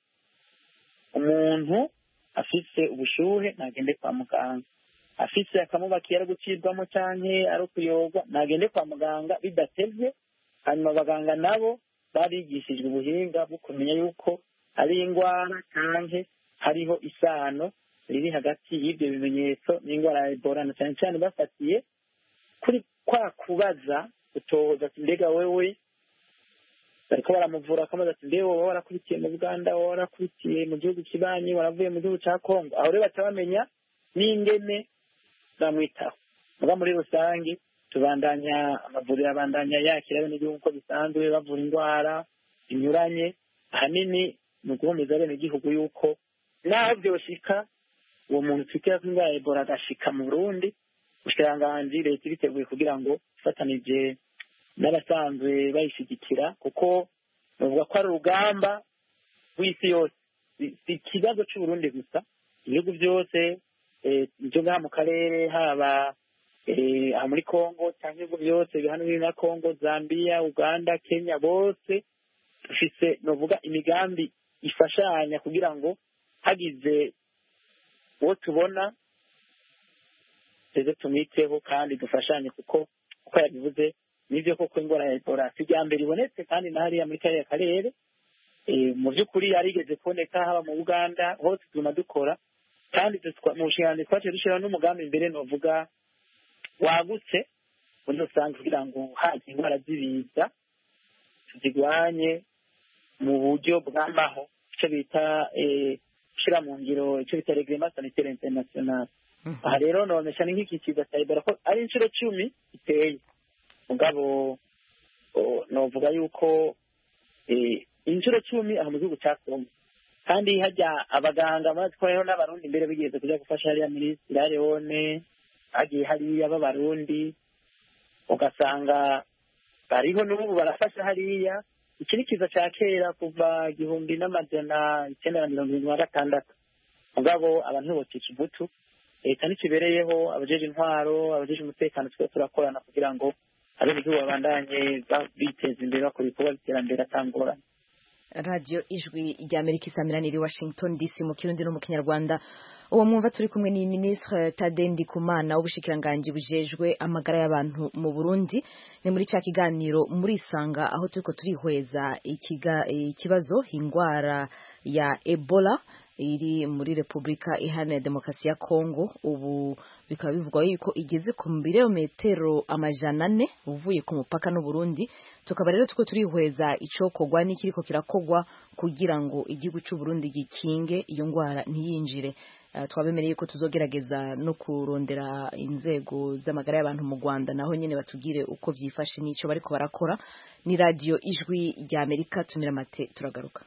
S4: umuntu afise ubushuhe nagende kwa muganga afise akamubakiye ari gucibwamo canke ari kuyogwa nagende kwa muganga bidatevye hanyuma abaganga nabo barigishijwe ubuhinga bwo kumenya yuko ari indwara canke hariho isano riri hagati y'ibyo bimenyetso n'indwara ya Ebola na cyane cyane bafatiye kuri kwa kubaza utoza ati mbega wewe bariko baramuvura akamaze ati mbe wowe warakurikiye mu Uganda wowe warakurikiye mu gihugu kibanyi waravuye mu gihugu ca Kongo aho rero baca bamenya n'ingene bamwitaho muga muri rusange tubandanya amavuriro abandanya yakira bene igihugu uko bisanzwe bavura indwara inyuranye ahanini ni uguhumeza bene igihugu yuko naho byoshika uwo muntu twitera kw'indwara ya Ebola agashika mu Burundi ubushikiranganji leta ibiteguye kugira ngo ifatanije n'abasanzwe bayishigikira kuko bavuga ko ari urugamba rw'isi yose si ikibazo c'Uburundi gusa ibihugu byose ibyo ngaha mu karere haba aha muri Kongo cyangwa ibihugu byose bihana na Kongo Zambia Uganda Kenya bose dufise novuga imigambi ifashanya kugira ngo hagize uwo tubona teze tumwiteho kandi dufashanye kuko uko yabivuze nivyo koko ingwara ya Ebola sijya mbere ibonetse kandi na hariya muri kariya karere mu by'ukuri yarigeze kuboneka haba mu Uganda hose tuma dukora kandi mu bushinganzi twaciye dushyiraho n'umugambi imbere novuga wagutse muri rusange kugira ngo haje indwara z'ibiza tuzigwanye mu buryo bw'amaho icyo bita gushyira mu ngiro icyo bita reglement sanitaire international aha rero nonesha ni nk'iki kiza cya Ebola ko ari inshuro cumi iteye mugabo novuga yuko inshuro cumi aha mu gihugu cya Kongo kandi hajya abaganga batwayeho n'abarundi imbere bigeze kujya gufasha hariya muri Sierra Leone hagiye hariya b'abarundi ugasanga bariho n'ubu barafasha hariya iki ni kiza cya kera kuva igihumbi n'amajana icyenda na mirongo irindwi na gatandatu mugabo abantu botica imbuto leta ntikibereyeho abajeje intwaro abajeje umutekano twe turakorana kugira ngo abenegihugu babandanye biteza imbere bakora ibikorwa by'iterambere atangorane.
S1: Radio Ijwi rya Amerika isamirana iri Washington D C mu Kirundi no mu Kinyarwanda. Uwo mwumva turi kumwe ni Ministre Tade Ndikumana ubushikiranganji bujejwe amagara y'abantu mu Burundi. Ni muri cya kiganiro muri Isanga aho turiko turihweza ikiga ikibazo ingwara ya Ebola iri muri Republika Iharanira Demokarasi ya Kongo. Ubu bikaba bivugwa yuko igeze ku birometero amajana ane uvuye ku mupaka n'u Burundi. Tukaba rero tuko turihweza icokogwa n'ikiriko kirakogwa kugira ngo igihugu cy'u Burundi gikinge iyo ngwara ntiyinjire. Uh, twabemereye ko tuzogerageza no kurondera inzego z'amagara y'abantu mu Rwanda naho nyene batugire uko vyifashe n'ico bariko barakora. Ni Radio Ijwi rya Amerika tumira mate turagaruka.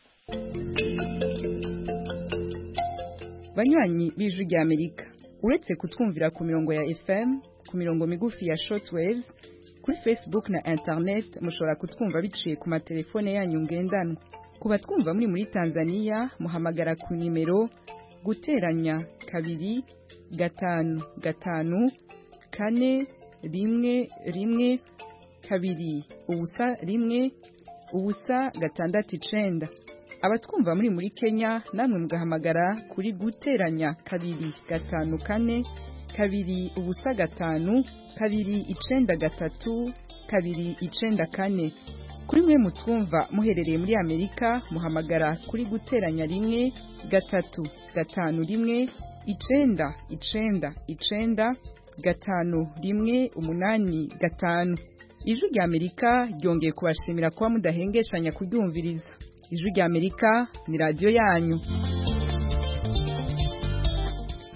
S11: Banywanyi b'Ijwi rya Amerika uretse kutwumvira ku mirongo ya F M ku mirongo migufi ya shortwaves kuri Facebook na internet mushobora kutwumva biciye ku matelefone yanyu ngendanwa. Kuba twumva muri muri Tanzania muhamagara ku nimero guteranya kabiri gatanu gatanu kane rimwe rimwe kabiri ubusa rimwe ubusa gatandatu icenda. Abatwumva muri muri Kenya namwe mugahamagara kuri guteranya kabiri gatanu kane kabiri ubusa gatanu kabiri icenda gatatu kabiri icenda kane. Kuri mwe mutwumva muherereye muri Amerika muhamagara kuri guteranya rimwe gatatu gatanu rimwe icenda icenda icenda gatanu rimwe umunani gatanu. Ijwi rya Amerika ryongeye kubashimira kuba mudahengeshanya kuryumviriza. Ijwi rya Amerika ni radio yanyu.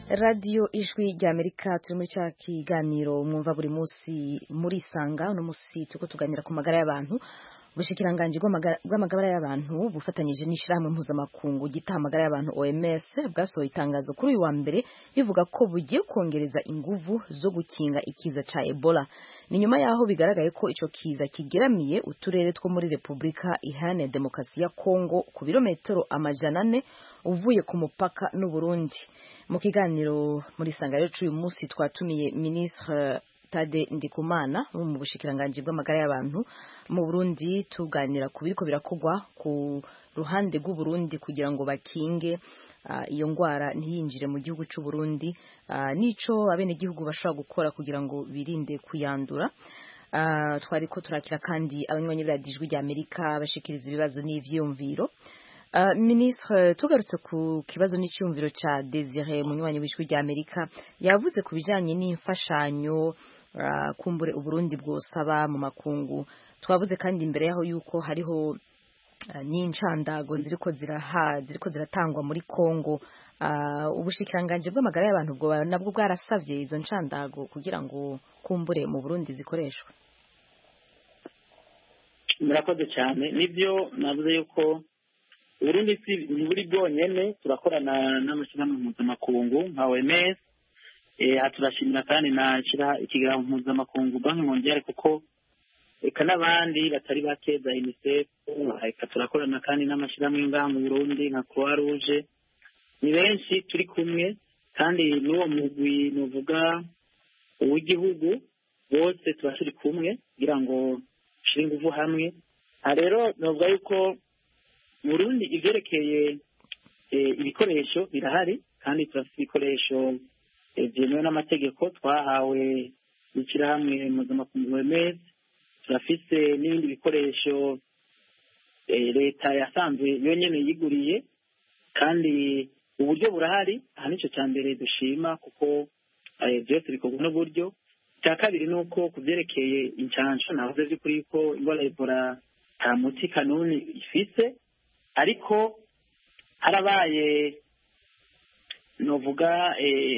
S1: radiyo ijwi rya amerika turi muri cya kiganiro mwumva buri munsi muri sanga uno munsi turiko tuganira ku magara y'abantu ubushikiranganji bw'amagara y'abantu bufatanyije n'ishirahamwe mpuzamakungu gita amagara y'abantu O M S bwasohoye itangazo kuri uyu wa mbere bivuga ko bugiye kongereza inguvu zo gukinga ikiza ca Ebola. Ni nyuma yaho bigaragaye ko ico kiza kigeramiye uturere two muri Republika Iharanira Demokarasi ya Kongo ku birometero amajana ane uvuye ku mupaka n'u Burundi. Mu kiganiro muri sanga rero uyu munsi twatumiye Ministre Tade Ndikumana mu bushikiranganji bw'amagara y'abantu mu Burundi tuganira ku biriko birakogwa ku ruhande rw'u Burundi kugira ngo bakinge uh, iyo ngwara ntiyinjire mu gihugu cy'u Burundi uh, nico abene gihugu bashobora gukora kugira ngo birinde kuyandura. Uh, twariko turakira kandi abanywanyi b'Ijwi rya Amerika bashikiriza ibibazo n'ivyumviro. Uh, Ministre tugarutse ku kibazo n'icyumviro ca Desire munywanyi w'Ijwi rya Amerika yavuze ku bijanye n'imfashanyo Uh, kumbure Uburundi bwosaba mu makungu. Twavuze kandi imbere yaho yuko hariho uh, n'incandago ziriko ziraha ziriko ziratangwa muri Kongo. Uh, ubushikiranganje bw'amagara y'abantu bwo nabwo bwarasavye izo ncandago kugira ngo kumbure mu Burundi zikoreshwe.
S4: Murakoze cyane nibyo navuze yuko Uburundi si buri bwonyene turakorana n'amashyirahamwe mpuzamakungu nka O M S. Eh turashimira kandi na shira ikiganiro mpuzamakungu Banki Mondiale kuko eka n'abandi batari bakeza UNICEF eka turakorana kandi n'amashyirahamwe ngaha mu Burundi nka Croix Rouge. Ni benshi turi kumwe kandi n'uwo mugwi nuvuga uw'igihugu bose turashiri kumwe kugira ngo shire ingufu hamwe. Ha rero novuga yuko mu Burundi ivyerekeye ibikoresho birahari kandi turafite ibikoresho byemewe n'amategeko twahawe n'ishyirahamwe mpuzamakungu O M S. Turafise n'ibindi bikoresho leta yasanzwe yonyene yiguriye kandi uburyo burahari. Aha nico cya mbere dushima kuko byose bikorwa n'uburyo. Icya kabiri ni uko ku byerekeye incansho navuze by'ukuri ko ingwara ya Ebola nta muti kanuni ifise ariko harabaye novuga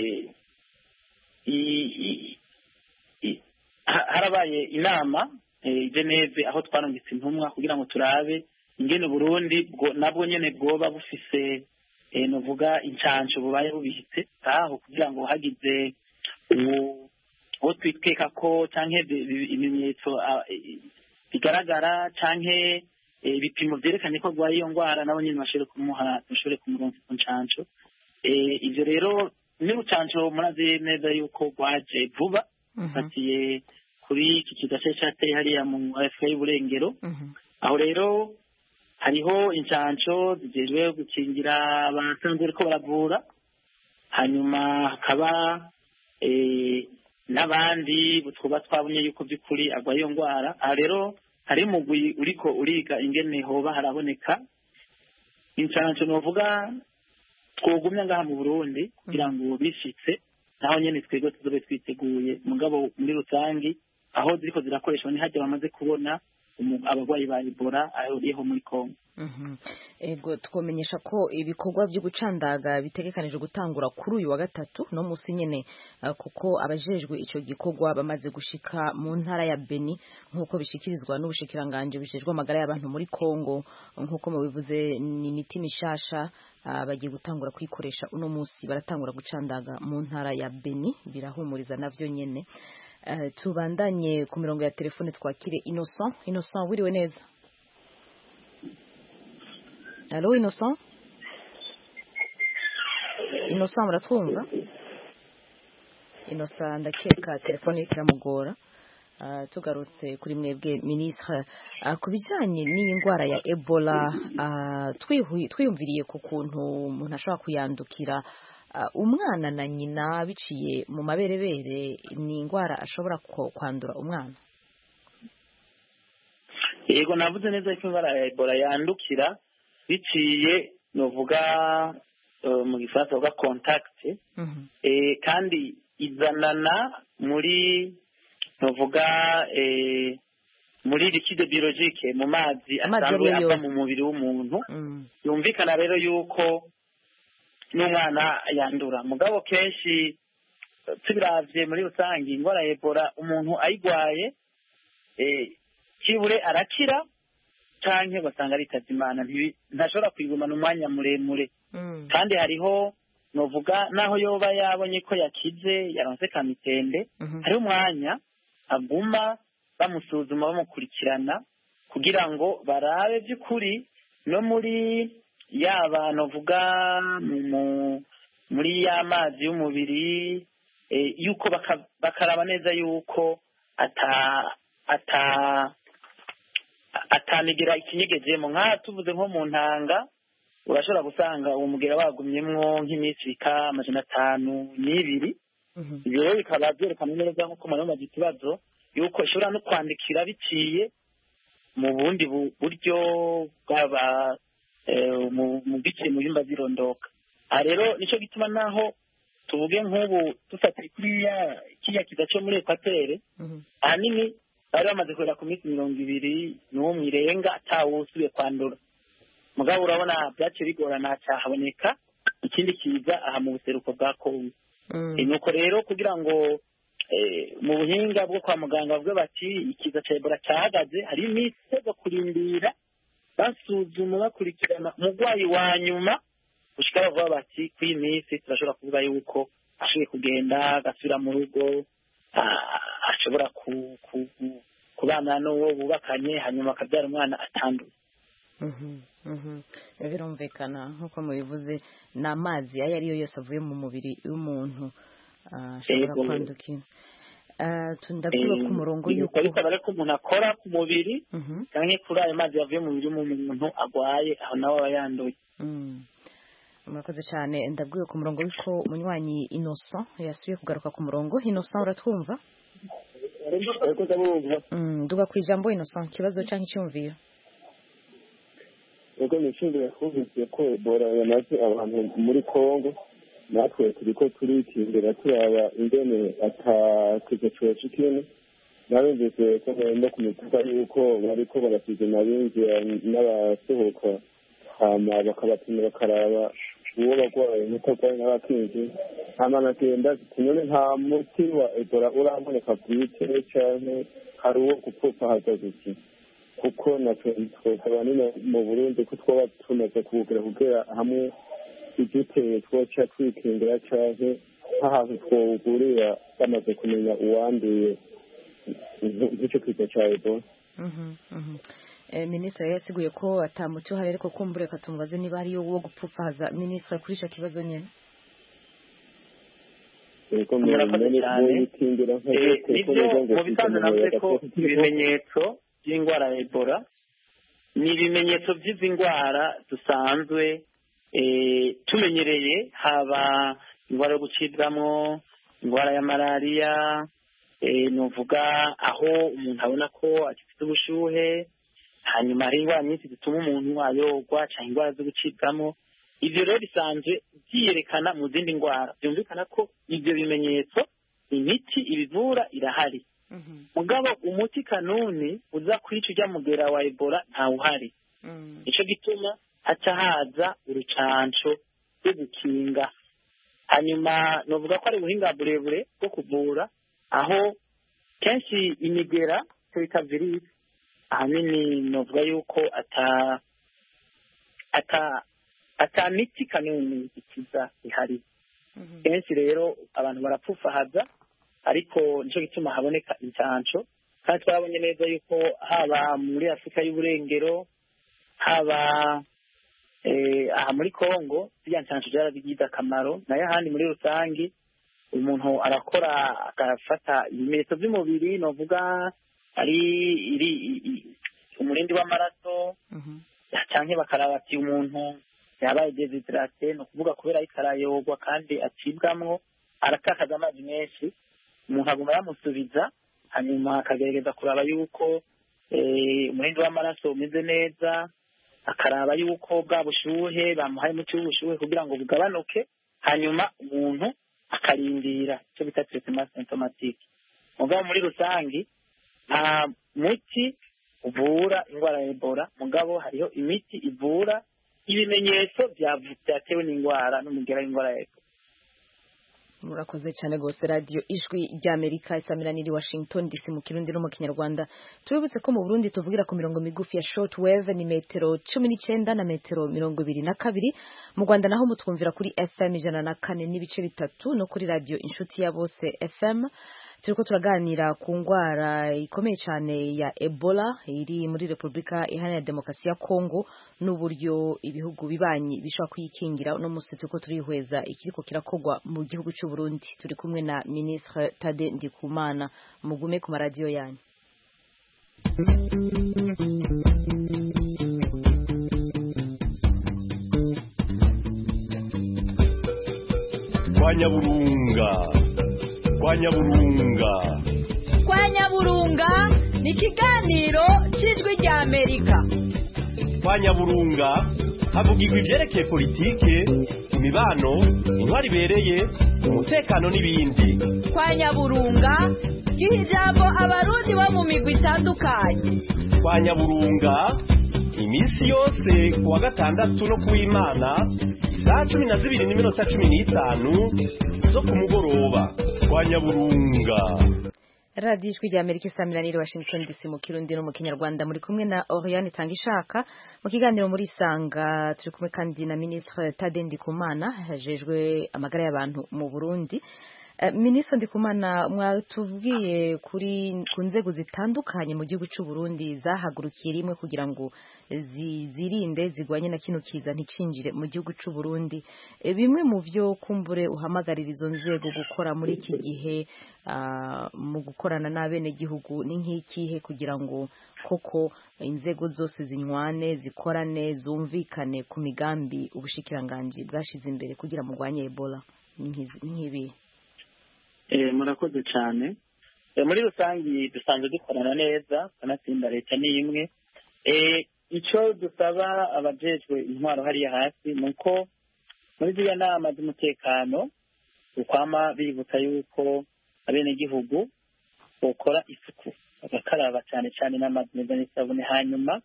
S4: harabaye inama Geneve aho twarungitse intumwa kugira ngo turabe ingene Burundi nabwo nyene bwoba bufise novuga incansho bubaye bubihitse aho kugira ngo hagize uwo twitweka ko canke ibimenyetso bigaragara canke ibipimo vyerekanye ko arwaye iyo ngwara nabo nyene bashobore kumuha bashobore kumuronsa incansho. Ivyo rero ni urucanco murazi neza yuko rwaje vuba fatiye kuri iki kidace cateye hariya mu Afurika y'Uburengero. Aho rero hariho incanco zijejwe gukingira abasanzwe bariko baravura, hanyuma hakaba n'abandi twoba twabonye yuko by'ukuri arwaye iyo ngwara. Aha rero hari umugwi uriko uriga ingene hoba haraboneka incanco novuga twogumya ngaha mu Burundi kugira ngo bishitse naho nyene twego tuzobe twiteguye mugabo muri rusangi aho ziriko zirakoreshwa ni hajya bamaze kubona abagwayi ba Ebola aho muri Kongo.
S1: Mhm. Ego twomenyesha ko ibikorwa byo gucandaga bitegekanije gutangura kuri uyu wa gatatu no musi nyene uh, kuko abajejwe ico gikorwa bamaze gushika mu ntara ya Beni nkuko bishikirizwa n'ubushikiranganje bijejwe amagara y'abantu muri Kongo nkuko mubivuze ni imiti mishasha uh, bagiye gutangura kwikoresha uno musi baratangura gucandaga mu ntara ya Beni birahumuriza navyo nyene. Uh, tubandanye ku mirongo ya telefone twakire Innocent. Innocent wiriwe neza? Allo Innocent? Innocent muratwumva? Innocent ndakeka telefone ikiramugora. Uh, tugarutse kuri mwebwe ministre uh, kubijanye n'iyi ngwara ya Ebola uh, twiyumviriye ku kuntu umuntu ashobora kuyandukira uh, umwana na nyina biciye mu maberebere ni ingwara ashobora kwandura umwana.
S4: Yego navuze neza ko ingwara ya Ebola yandukira biciye novuga uh, mu gifaransa uvuga contact mm -hmm. eh kandi izanana muri novuga eh muri liquide biologique mu mazi asanzwe ava mu mubiri w'umuntu mm. Yumvikana rero yuko n'umwana yandura mugabo kenshi tubiravye muri rusange indwara ya Ebola umuntu ayigwaye kibure arakira canke basanga ari itazimana ntashobora kwigumana umwanya muremure kandi hariho novuga naho yoba yabonye ko yakize yaronse kamitende hari umwanya aguma bamusuzuma bamukurikirana kugira ngo barabe by'ukuri no muri yaba novuga muri ya mazi y'umubiri yuko bakaraba neza yuko ata ata atanigira ikinyegejemo nk'aha tuvuze nko mu ntanga urashobora gusanga uwo mugera wagumyemwo nk'iminsi bika amajana atanu n'ibiri ibyo rero bikaba byerekana neza nk'uko mwari mumaze ikibazo yuko ishobora no kwandikira biciye mu bundi buryo bwaba mu biciye mu bimba zirondoka aha rero nicyo gituma naho tuvuge nk'ubu dufatiye kuri kiriya kiza cyo muri ekwatere ahanini bari bamaze kugera ku minsi mirongo ibiri n'umwe irenga atawusubiye kwandura mugabo urabona byaciye bigorana cyahaboneka ikindi kiza aha mu buseruko bwa Kongo nuko rero kugira ngo mu buhinga bwo kwa muganga bavuge bati ikiza cya Ebola cyahagaze hari iminsi yo kurindira basuzuma bakurikirana umurwayi wa nyuma gushika bavuga bati ku iyi minsi turashobora kuvuga yuko ashoboye kugenda agasubira mu rugo ashobora kubana n'uwo bubakanye hanyuma akabyara umwana atanduye
S1: birumvikana nk'uko mubivuze ni amazi ayo ariyo yose avuye mu mubiri w'umuntu ashobora kwandukira ndabwira ku murongo yuko
S4: bisaba ko umuntu akora ku mubiri cyangwa kuri ayo mazi yavuye mu mubiri w'umuntu agwaye aho nawe aba yanduye
S1: murakoze cyane ndabwiwe ku murongo yuko umunywanyi Innocent yasubiye kugaruka ku murongo. Innocent uratwumva? Nduga ku ijambo Innocent, ikibazo cyangwa icyumviro?
S12: Ego nishimira kuvuze ko Ebola yamaze abantu muri Kongo, natwe turiko turikindira turaba ingene atakiza cyoce kintu narumvise ko no kumituka yuko bariko barasuzuma binjira n'abasohoka hama bakabapima bakaraba uwo bagwaye n'utagwaye n'abakinzi hama nagenda kinyone nta muti wa Ebola uraboneka bwite canke hari uwo gupfupa hagaze kuko natwe twosaba nino mu Burundi ko twoba tumaze kugira kugera hamwe igiteye twoca twikingira canke nk'ahantu twogurira bamaze kumenya uwanduye nk'icyo kiza ca Ebola.
S1: Minisitiri yasiguye ko atamuti uhari ariko kumbure katumubaze niba hariyo wo gupfupaza. Minisitiri kuri ico kibazo nyene
S4: murakoze cyane. Nibyo mu bisanzwe navuze ko ibimenyetso by'indwara ya Ebola ni ibimenyetso by'izi ndwara dusanzwe tumenyereye, haba indwara yo gucibwamo, indwara ya malariya, nuvuga aho umuntu abona ko agifite ubushuhe, hanyuma hari indwara nyinshi zituma umuntu ayogwa cyangwa indwara zo gucibwamo. Ibyo rero bisanzwe byiyerekana mu zindi ndwara, byumvikana ko ibyo bimenyetso imiti ibivura irahari. Mugabo umuti kanuni uza kwica ujya mugera wa Ebola ntawuhari. Nicyo gituma haca haza urucanco rwo gukinga. Hanyuma novuga ko ari ubuhinga burebure bwo kuvura, aho kenshi imigera twita virusi ahanini novuga yuko ata ata ata miti kanuni ikiza ihari. Kenshi rero abantu barapfufahaza, ariko nicyo gituma haboneka incanco, kandi twabonye neza yuko haba muri Afurika y'Uburengero, haba aha muri Kongo ziriya ncanco zarabigize akamaro, nayo ahandi muri rusange umuntu arakora agafata ibimenyetso by'umubiri, novuga ari iri umurindi w'amaraso, cyangwa bakaraba ati umuntu yabaye desidrate, no kuvuga kubera ikarayogwa kandi acibwamwo aratakaza amazi menshi, umuntu aguma yamusubiza, hanyuma akagerageza kuraba yuko umurindi w'amaraso umeze neza, akaraba yuko bwa bushuhe bamuhaye umuti w'ubushuhe kugira ngo bugabanuke, hanyuma umuntu akarindira icyo bita traitement symptomatique. Mugabo muri rusangi nta muti uvura indwara ya Ebola, mugabo hariho imiti ivura ibimenyetso byatewe n'indwara n'umugera w'indwara ya ebola.
S1: murakoze cyane rwose radiyo ijwi ry'amerika isamiraniye washington dc mu kirundi no mu kinyarwanda. tubibutse ko mu burundi tuvugira ku mirongo migufi ya short wave ni metero cumi n'icyenda na metero mirongo ibiri na kabiri. mu rwanda naho mutwumvira kuri fm ijana na kane n'ibice bitatu no kuri radiyo inshuti ya bose fm. turiko turaganira ku ndwara ikomeye cyane ya ebola iri muri repubulika iharanira demokarasi ya kongo n'uburyo ibihugu bibanyi bishobora kuyikingira. uno munsi turiko turihweza ikiriko kirakogwa mu gihugu cy'u Burundi. turi kumwe na ministre Tade Ndikumana. mugume ku maradiyo yanyu.
S13: kwa Nyaburunga kwa Nyaburunga
S14: kwa Nyaburunga ni ikiganiro cy'ijwi rya Amerika.
S13: kwa Nyaburunga havugirwa ivyerekeye politike, imibano, intwari ibereye, umutekano n'ibindi.
S14: kwa Nyaburunga giha ijambo abarundi bo mu migwi itandukanye.
S13: kwa Nyaburunga iminsi yose kuwa gatandatu no kuw'Imana saa cumi na zibiri n'iminota cumi n'itanu zo ku mugoroba. kwa Nyaburunga
S1: radiyo ijwi rya Amerika isamiraniye Washington D C mu kirundi no mu kinyarwanda. muri kumwe na Oriane Tangishaka mu kiganiro muri Sanga. turi kumwe kandi na ministre Tade Ndikumana hajejwe amagara y'abantu mu Burundi. Uh, Ministre Ndikumana, mwatubwiye kuri ku nzego zitandukanye mu gihugu cy'u Burundi zahagurukiye rimwe kugira ngo zirinde zigwanye na kino kiza nticinjire mu gihugu cy'u Burundi. E, bimwe mu byo kumbure uhamagarira izo nzego gukora muri iki gihe uh, mu gukorana n'abene gihugu ni nk'ikihe kugira ngo koko inzego zose zinywane zikorane zumvikane ku migambi ubushikiranganje bwashize imbere kugira mu gwanye Ebola ni nk'ibi?
S4: Eh, murakoze cyane. Eh, muri rusangi dusanzwe dukorana neza kanatsinda leta ni imwe. Eh, icyo dusaba abajejwe intwaro hariya hasi nuko muri ziriya nama z'umutekano ukwama bibutsa yuko abene gihugu bokora isuku bagakaraba cyane cyane n'amazi meza n'isabune. hanyuma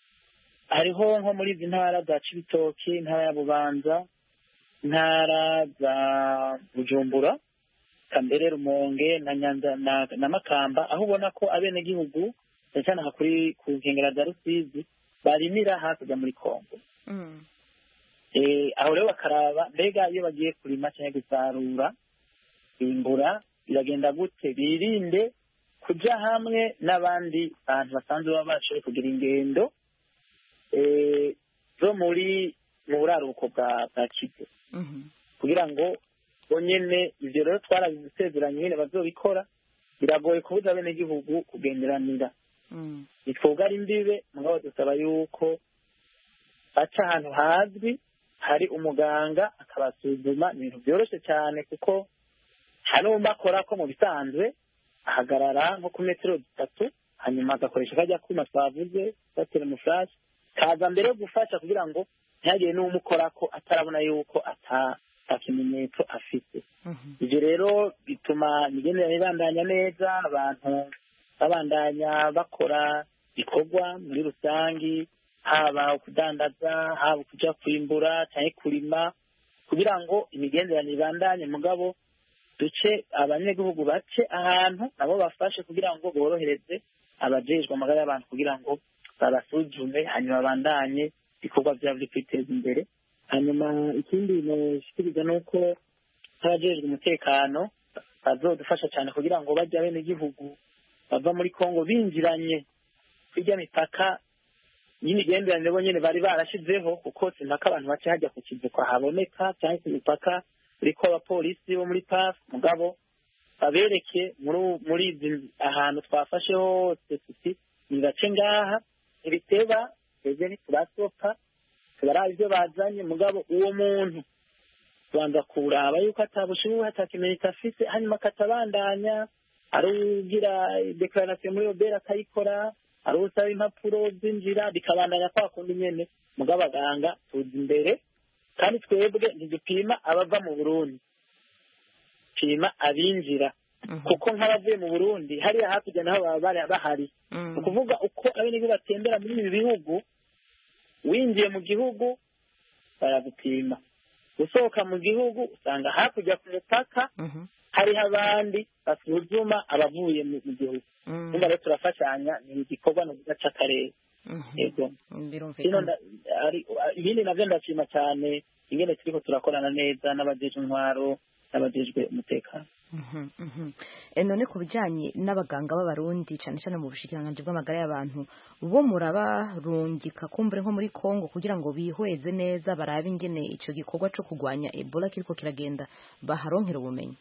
S4: hariho nko muri izi ntara za Cibitoke, intara ya Bubanza, intara za Bujumbura, Kambere, Rumonge na Nyanza na, na Makamba, aho ubona ko abene gihugu cyane hakuri ku nkengera za Rusizi barimira hakurya muri Kongo. mm. eh aho rero bakaraba mbega iyo bagiye kurima cyangwa gusarura imbura biragenda gute, birinde kuja hamwe n'abandi bantu basanzwe babashoboye kugira ingendo eh zo muri mu buraruko bwa bwa Kivu. mm-hmm. kugira ngo bonyene ivyo rero twarabisezeranye nyene bazobikora. biragoye kubuza bene gihugu kugenderanira. mm. nitwoga ari imbibe mugabo dusaba yuko baca ahantu hazwi hari umuganga akabasuzuma. ibintu byoroshe cyane kuko hari umakora ko mu bisanzwe ahagarara nko ku metero zitatu hanyuma agakoresha kajya kuma twavuze batera umuflash kaza mbere yo gufasha kugira ngo ntihagire n'umukora ko atarabona yuko ata akimenyetso afite. ibyo rero bituma imigenderanire ibandanya neza, abantu babandanya bakora bikorwa muri rusangi, haba kudandaza, haba kuja kwimbura cyangwa kurima, kugira ngo imigenderanire ibandanye. mugabo duce abanyagihugu bace ahantu nabo bafashe kugira ngo borohereze abajejwe amagara y'abantu kugira ngo babasuzume hanyuma bandanye ibikorwa byabo byo kwiteza imbere. hanyuma ikindi noshikiriza nuko abajejwe umutekano bazodufasha cyane kugira ngo bajya bene gihugu bava muri Kongo binjiranye kujya mipaka y'imigenderanire bo nyene bari barashizeho, kuko simpaka abantu bace hajya ku kivuko haboneka cyangwa ku mipaka uriko abapolisi bo muri P A F. mugabo babereke muri muri ahantu twafashe hose tuti nibace ngaha ibiteba eze ntiturasopa tubarabe ibyo bazanye. mugabo uwo muntu tubanza kuraba yuko atabushubuhe atakimenyetso afise, hanyuma akatabandanya arugira declaration muri obera akayikora, arusaba impapuro zinjira bikabandanya kwa kundi nyene. mugabo abaganga tuzi imbere kandi twebwe ntidupima abava mu Burundi, pima abinjira. mm-hmm. kuko nk'abavuye mu Burundi hariya hakurya naho baba bari bahari. mm-hmm. ukuvuga uko abenegihugu batembera muri ibi bihugu, winjiye mu gihugu baragupima usohoka mu gihugu usanga hakurya ku mupaka hariho abandi basuzuma abavuye mu gihugu niba rero turafashanya ni igikorwa no guca akarere yego ibindi navyo ndashima cyane ingene turiko turakorana neza n'abajejwe intwaro n'abajejwe umutekano.
S1: None ku bijyanye n'abaganga b'abarundi cyane cyane mu bushikiranganji bw'amagara y'abantu bo murabarungika kumbure nko muri Kongo kugira ngo bihweze neza barabe ingene ico gikorwa cyo kurwanya Ebola kiriko kiragenda baharonkera ubumenyi.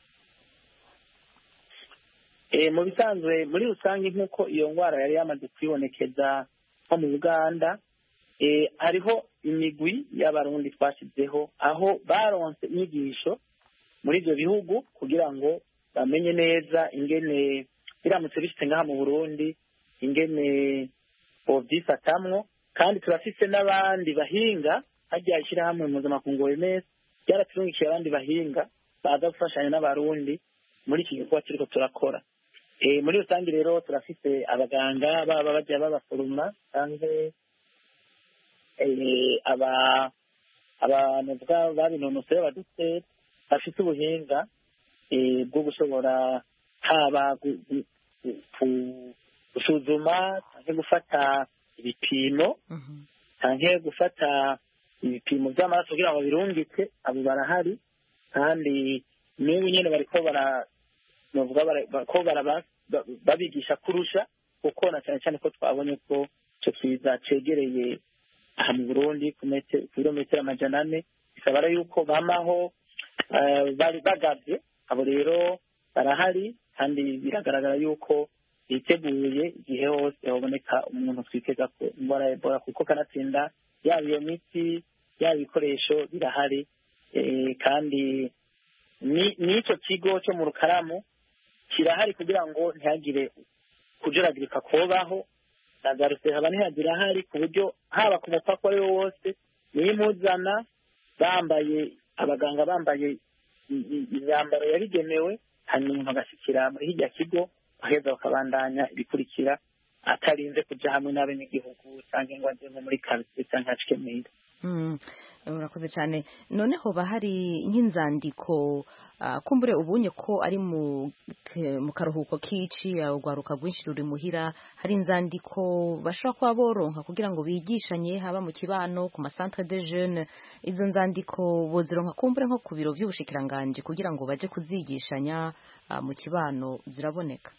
S4: E, mu bisanzwe muri rusange nk'uko iyo ndwara yari yamaze kwibonekeza nko mu Uganda e, hariho imigwi y'abarundi twashyizeho aho baronse inyigisho muri ibyo bihugu kugira ngo bamenye neza ingene biramutse bishitse ngaha mu Burundi ingene bovyifatamwo, kandi turafise n'abandi bahinga hajya ishyirahamwe mpuzamakungu O M S ryaraturungikiye abandi bahinga baza gufashanya n'abarundi muri iki gikorwa turiko turakora. E, muri rusange rero turafise abaganga baba bajya babaforoma canke e, aba abantu babinonosoye badutse bafite ubuhinga e, bwo gushobora haba gusuzuma canke gufata ibipimo canke gufata ibipimo by'amaraso kugira ngo birungike abo barahari, kandi n'ubu nyene bariko bara novuga ko babigisha kurusha kuko na cyane cyane ko twabonye ko cyo kiza cegereye aha mu Burundi ku kilometero amajana ane bisaba yuko bamaho bari bagavye abo rero barahari, kandi biragaragara yuko biteguye igihe hose haboneka umuntu twitega ko indwara ya Ebola, kuko kanatsinda yaba iyo miti yaba ibikoresho birahari kandi n'icyo kigo cyo mu Rukaramu kirahari kugira ngo ntihagire kujeragirika kubaho nagarutse haba ntihagira hari ku buryo haba ku mupaka ari wo wose n'imuzana bambaye abaganga bambaye imyambaro yabigenewe, hanyuma umuntu agashyikira muri hirya kigo baheza bakabandanya ibikurikira atarinze kuja hamwe n'abenegihugu cyangwa ngo aje nko muri quartier cyangwa acike mwira.
S1: Urakoze cyane. Noneho bahari nk'inzandiko uh, kumbure ubunye ko ari mu mu karuhuko kici ugwaruka rwinshi ruri muhira, hari inzandiko bashobora kuba boronka kugira ngo bigishanye haba mu kibano ku ma centre de jeunes. Izo nzandiko bozironka kumbure nko ku biro by'ubushikiranganje kugira ngo baje kuzigishanya uh, mu kibano ziraboneka.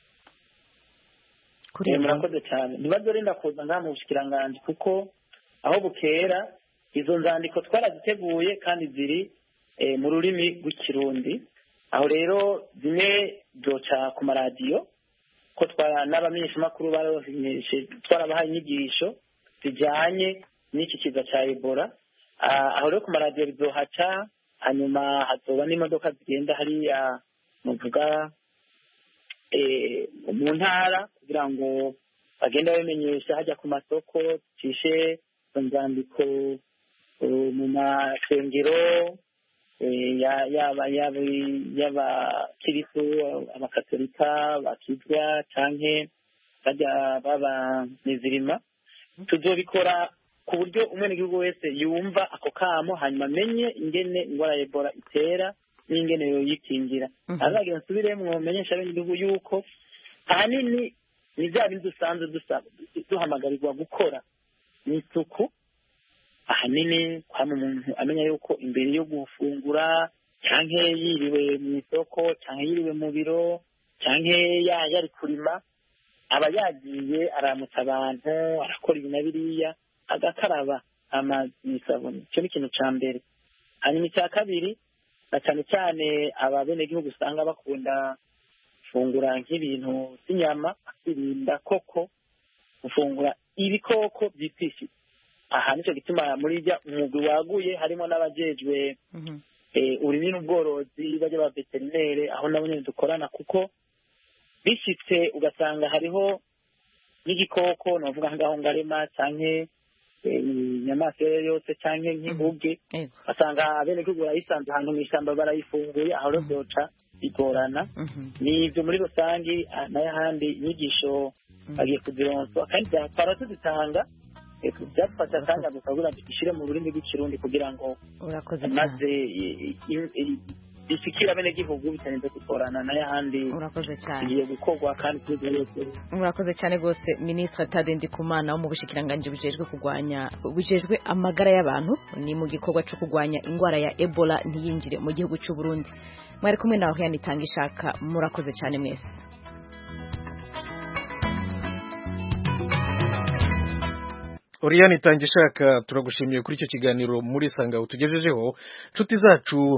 S4: Kuri murakoze cyane. Nibazorinda kuza ngaha mu bushikiranganje kuko aho bukera izo nzandiko twaraziteguye kandi ziri e, mu rurimi rw'ikirundi. Aho rero zimwe zoca ku maradiyo ko twara n'abamenyeshamakuru baroheje twarabahaye inyigisho zijyanye n'iki kiza cya Ebola. Aho rero ku maradiyo bizohaca, hanyuma hazoba n'imodoka zigenda hariya muvuga e, mu ntara kugira ngo bagenda bamenyesha hajya ku masoko cishe inzandiko mu masengero yaba y'abakiristu abakatolika bakizwa canke bajya baba mizirima. Tuzobikora ku buryo umwenegihugu wese yumva ako kamo, hanyuma amenye ingene indwara ya Ebola itera n'ingene yoyikingira. Azagira nsubiremwo menyesha abenegihugu yuko ahanini ni bya bindi dusanzwe duhamagarirwa gukora n'isuku. Ahanini kwama umuntu amenya yuko imbere yo gufungura canke yiriwe mu isoko canke yiriwe mu biro canke yari kurima aba yagiye aramutsa abantu arakora ibi na biriya agakaraba amazi n'isabuni. Icyo ni ikintu ca mbere. Hanyuma icya kabiri na cyane cyane ababenegihugu usanga bakunda gufungura nk'ibintu by'inyama, akirinda koko gufungura ibikoko byitishije. Aha nicyo gituma muri rya umugwi waguye harimo n'abajejwe ururimi n'ubworozi bajya ba veterinere, aho nabo nyene dukorana, kuko bishitse ugasanga hariho n'igikoko novuga ngaho ngarema canke inyamaswa yose canke nk'inguge, basanga abenegihugu barayisanze ahantu mw'ishamba barayifunguye, aho rero vyoca bigorana. Ni ivyo muri rusangi n'ayahandi inyigisho bagiye kuzironswa, kandi twara tuzitanga byadufasha akanya gusa kugira ngo dushyire mu rurimi rw'ikirundi kugira ngo maze bishikira bene gihugu bitarinze gukorana n'ayandi
S1: urakoze cyane
S4: igiye gukorwa kandi tuzeretse
S1: urakoze cyane rwose Ministre Tade Ndikumana wo mu bushikiranganje bujejwe kurwanya bujejwe amagara y'abantu ni mu gikorwa cyo kurwanya ingwara ya Ebola ntiyinjire mu gihugu cy'u Burundi mwari kumwe naho yanitanga ishaka murakoze cyane mwese
S15: Oriane Tangishaka turagushimiye kuri icyo kiganiro muri Sanga utugejejeho nshuti zacu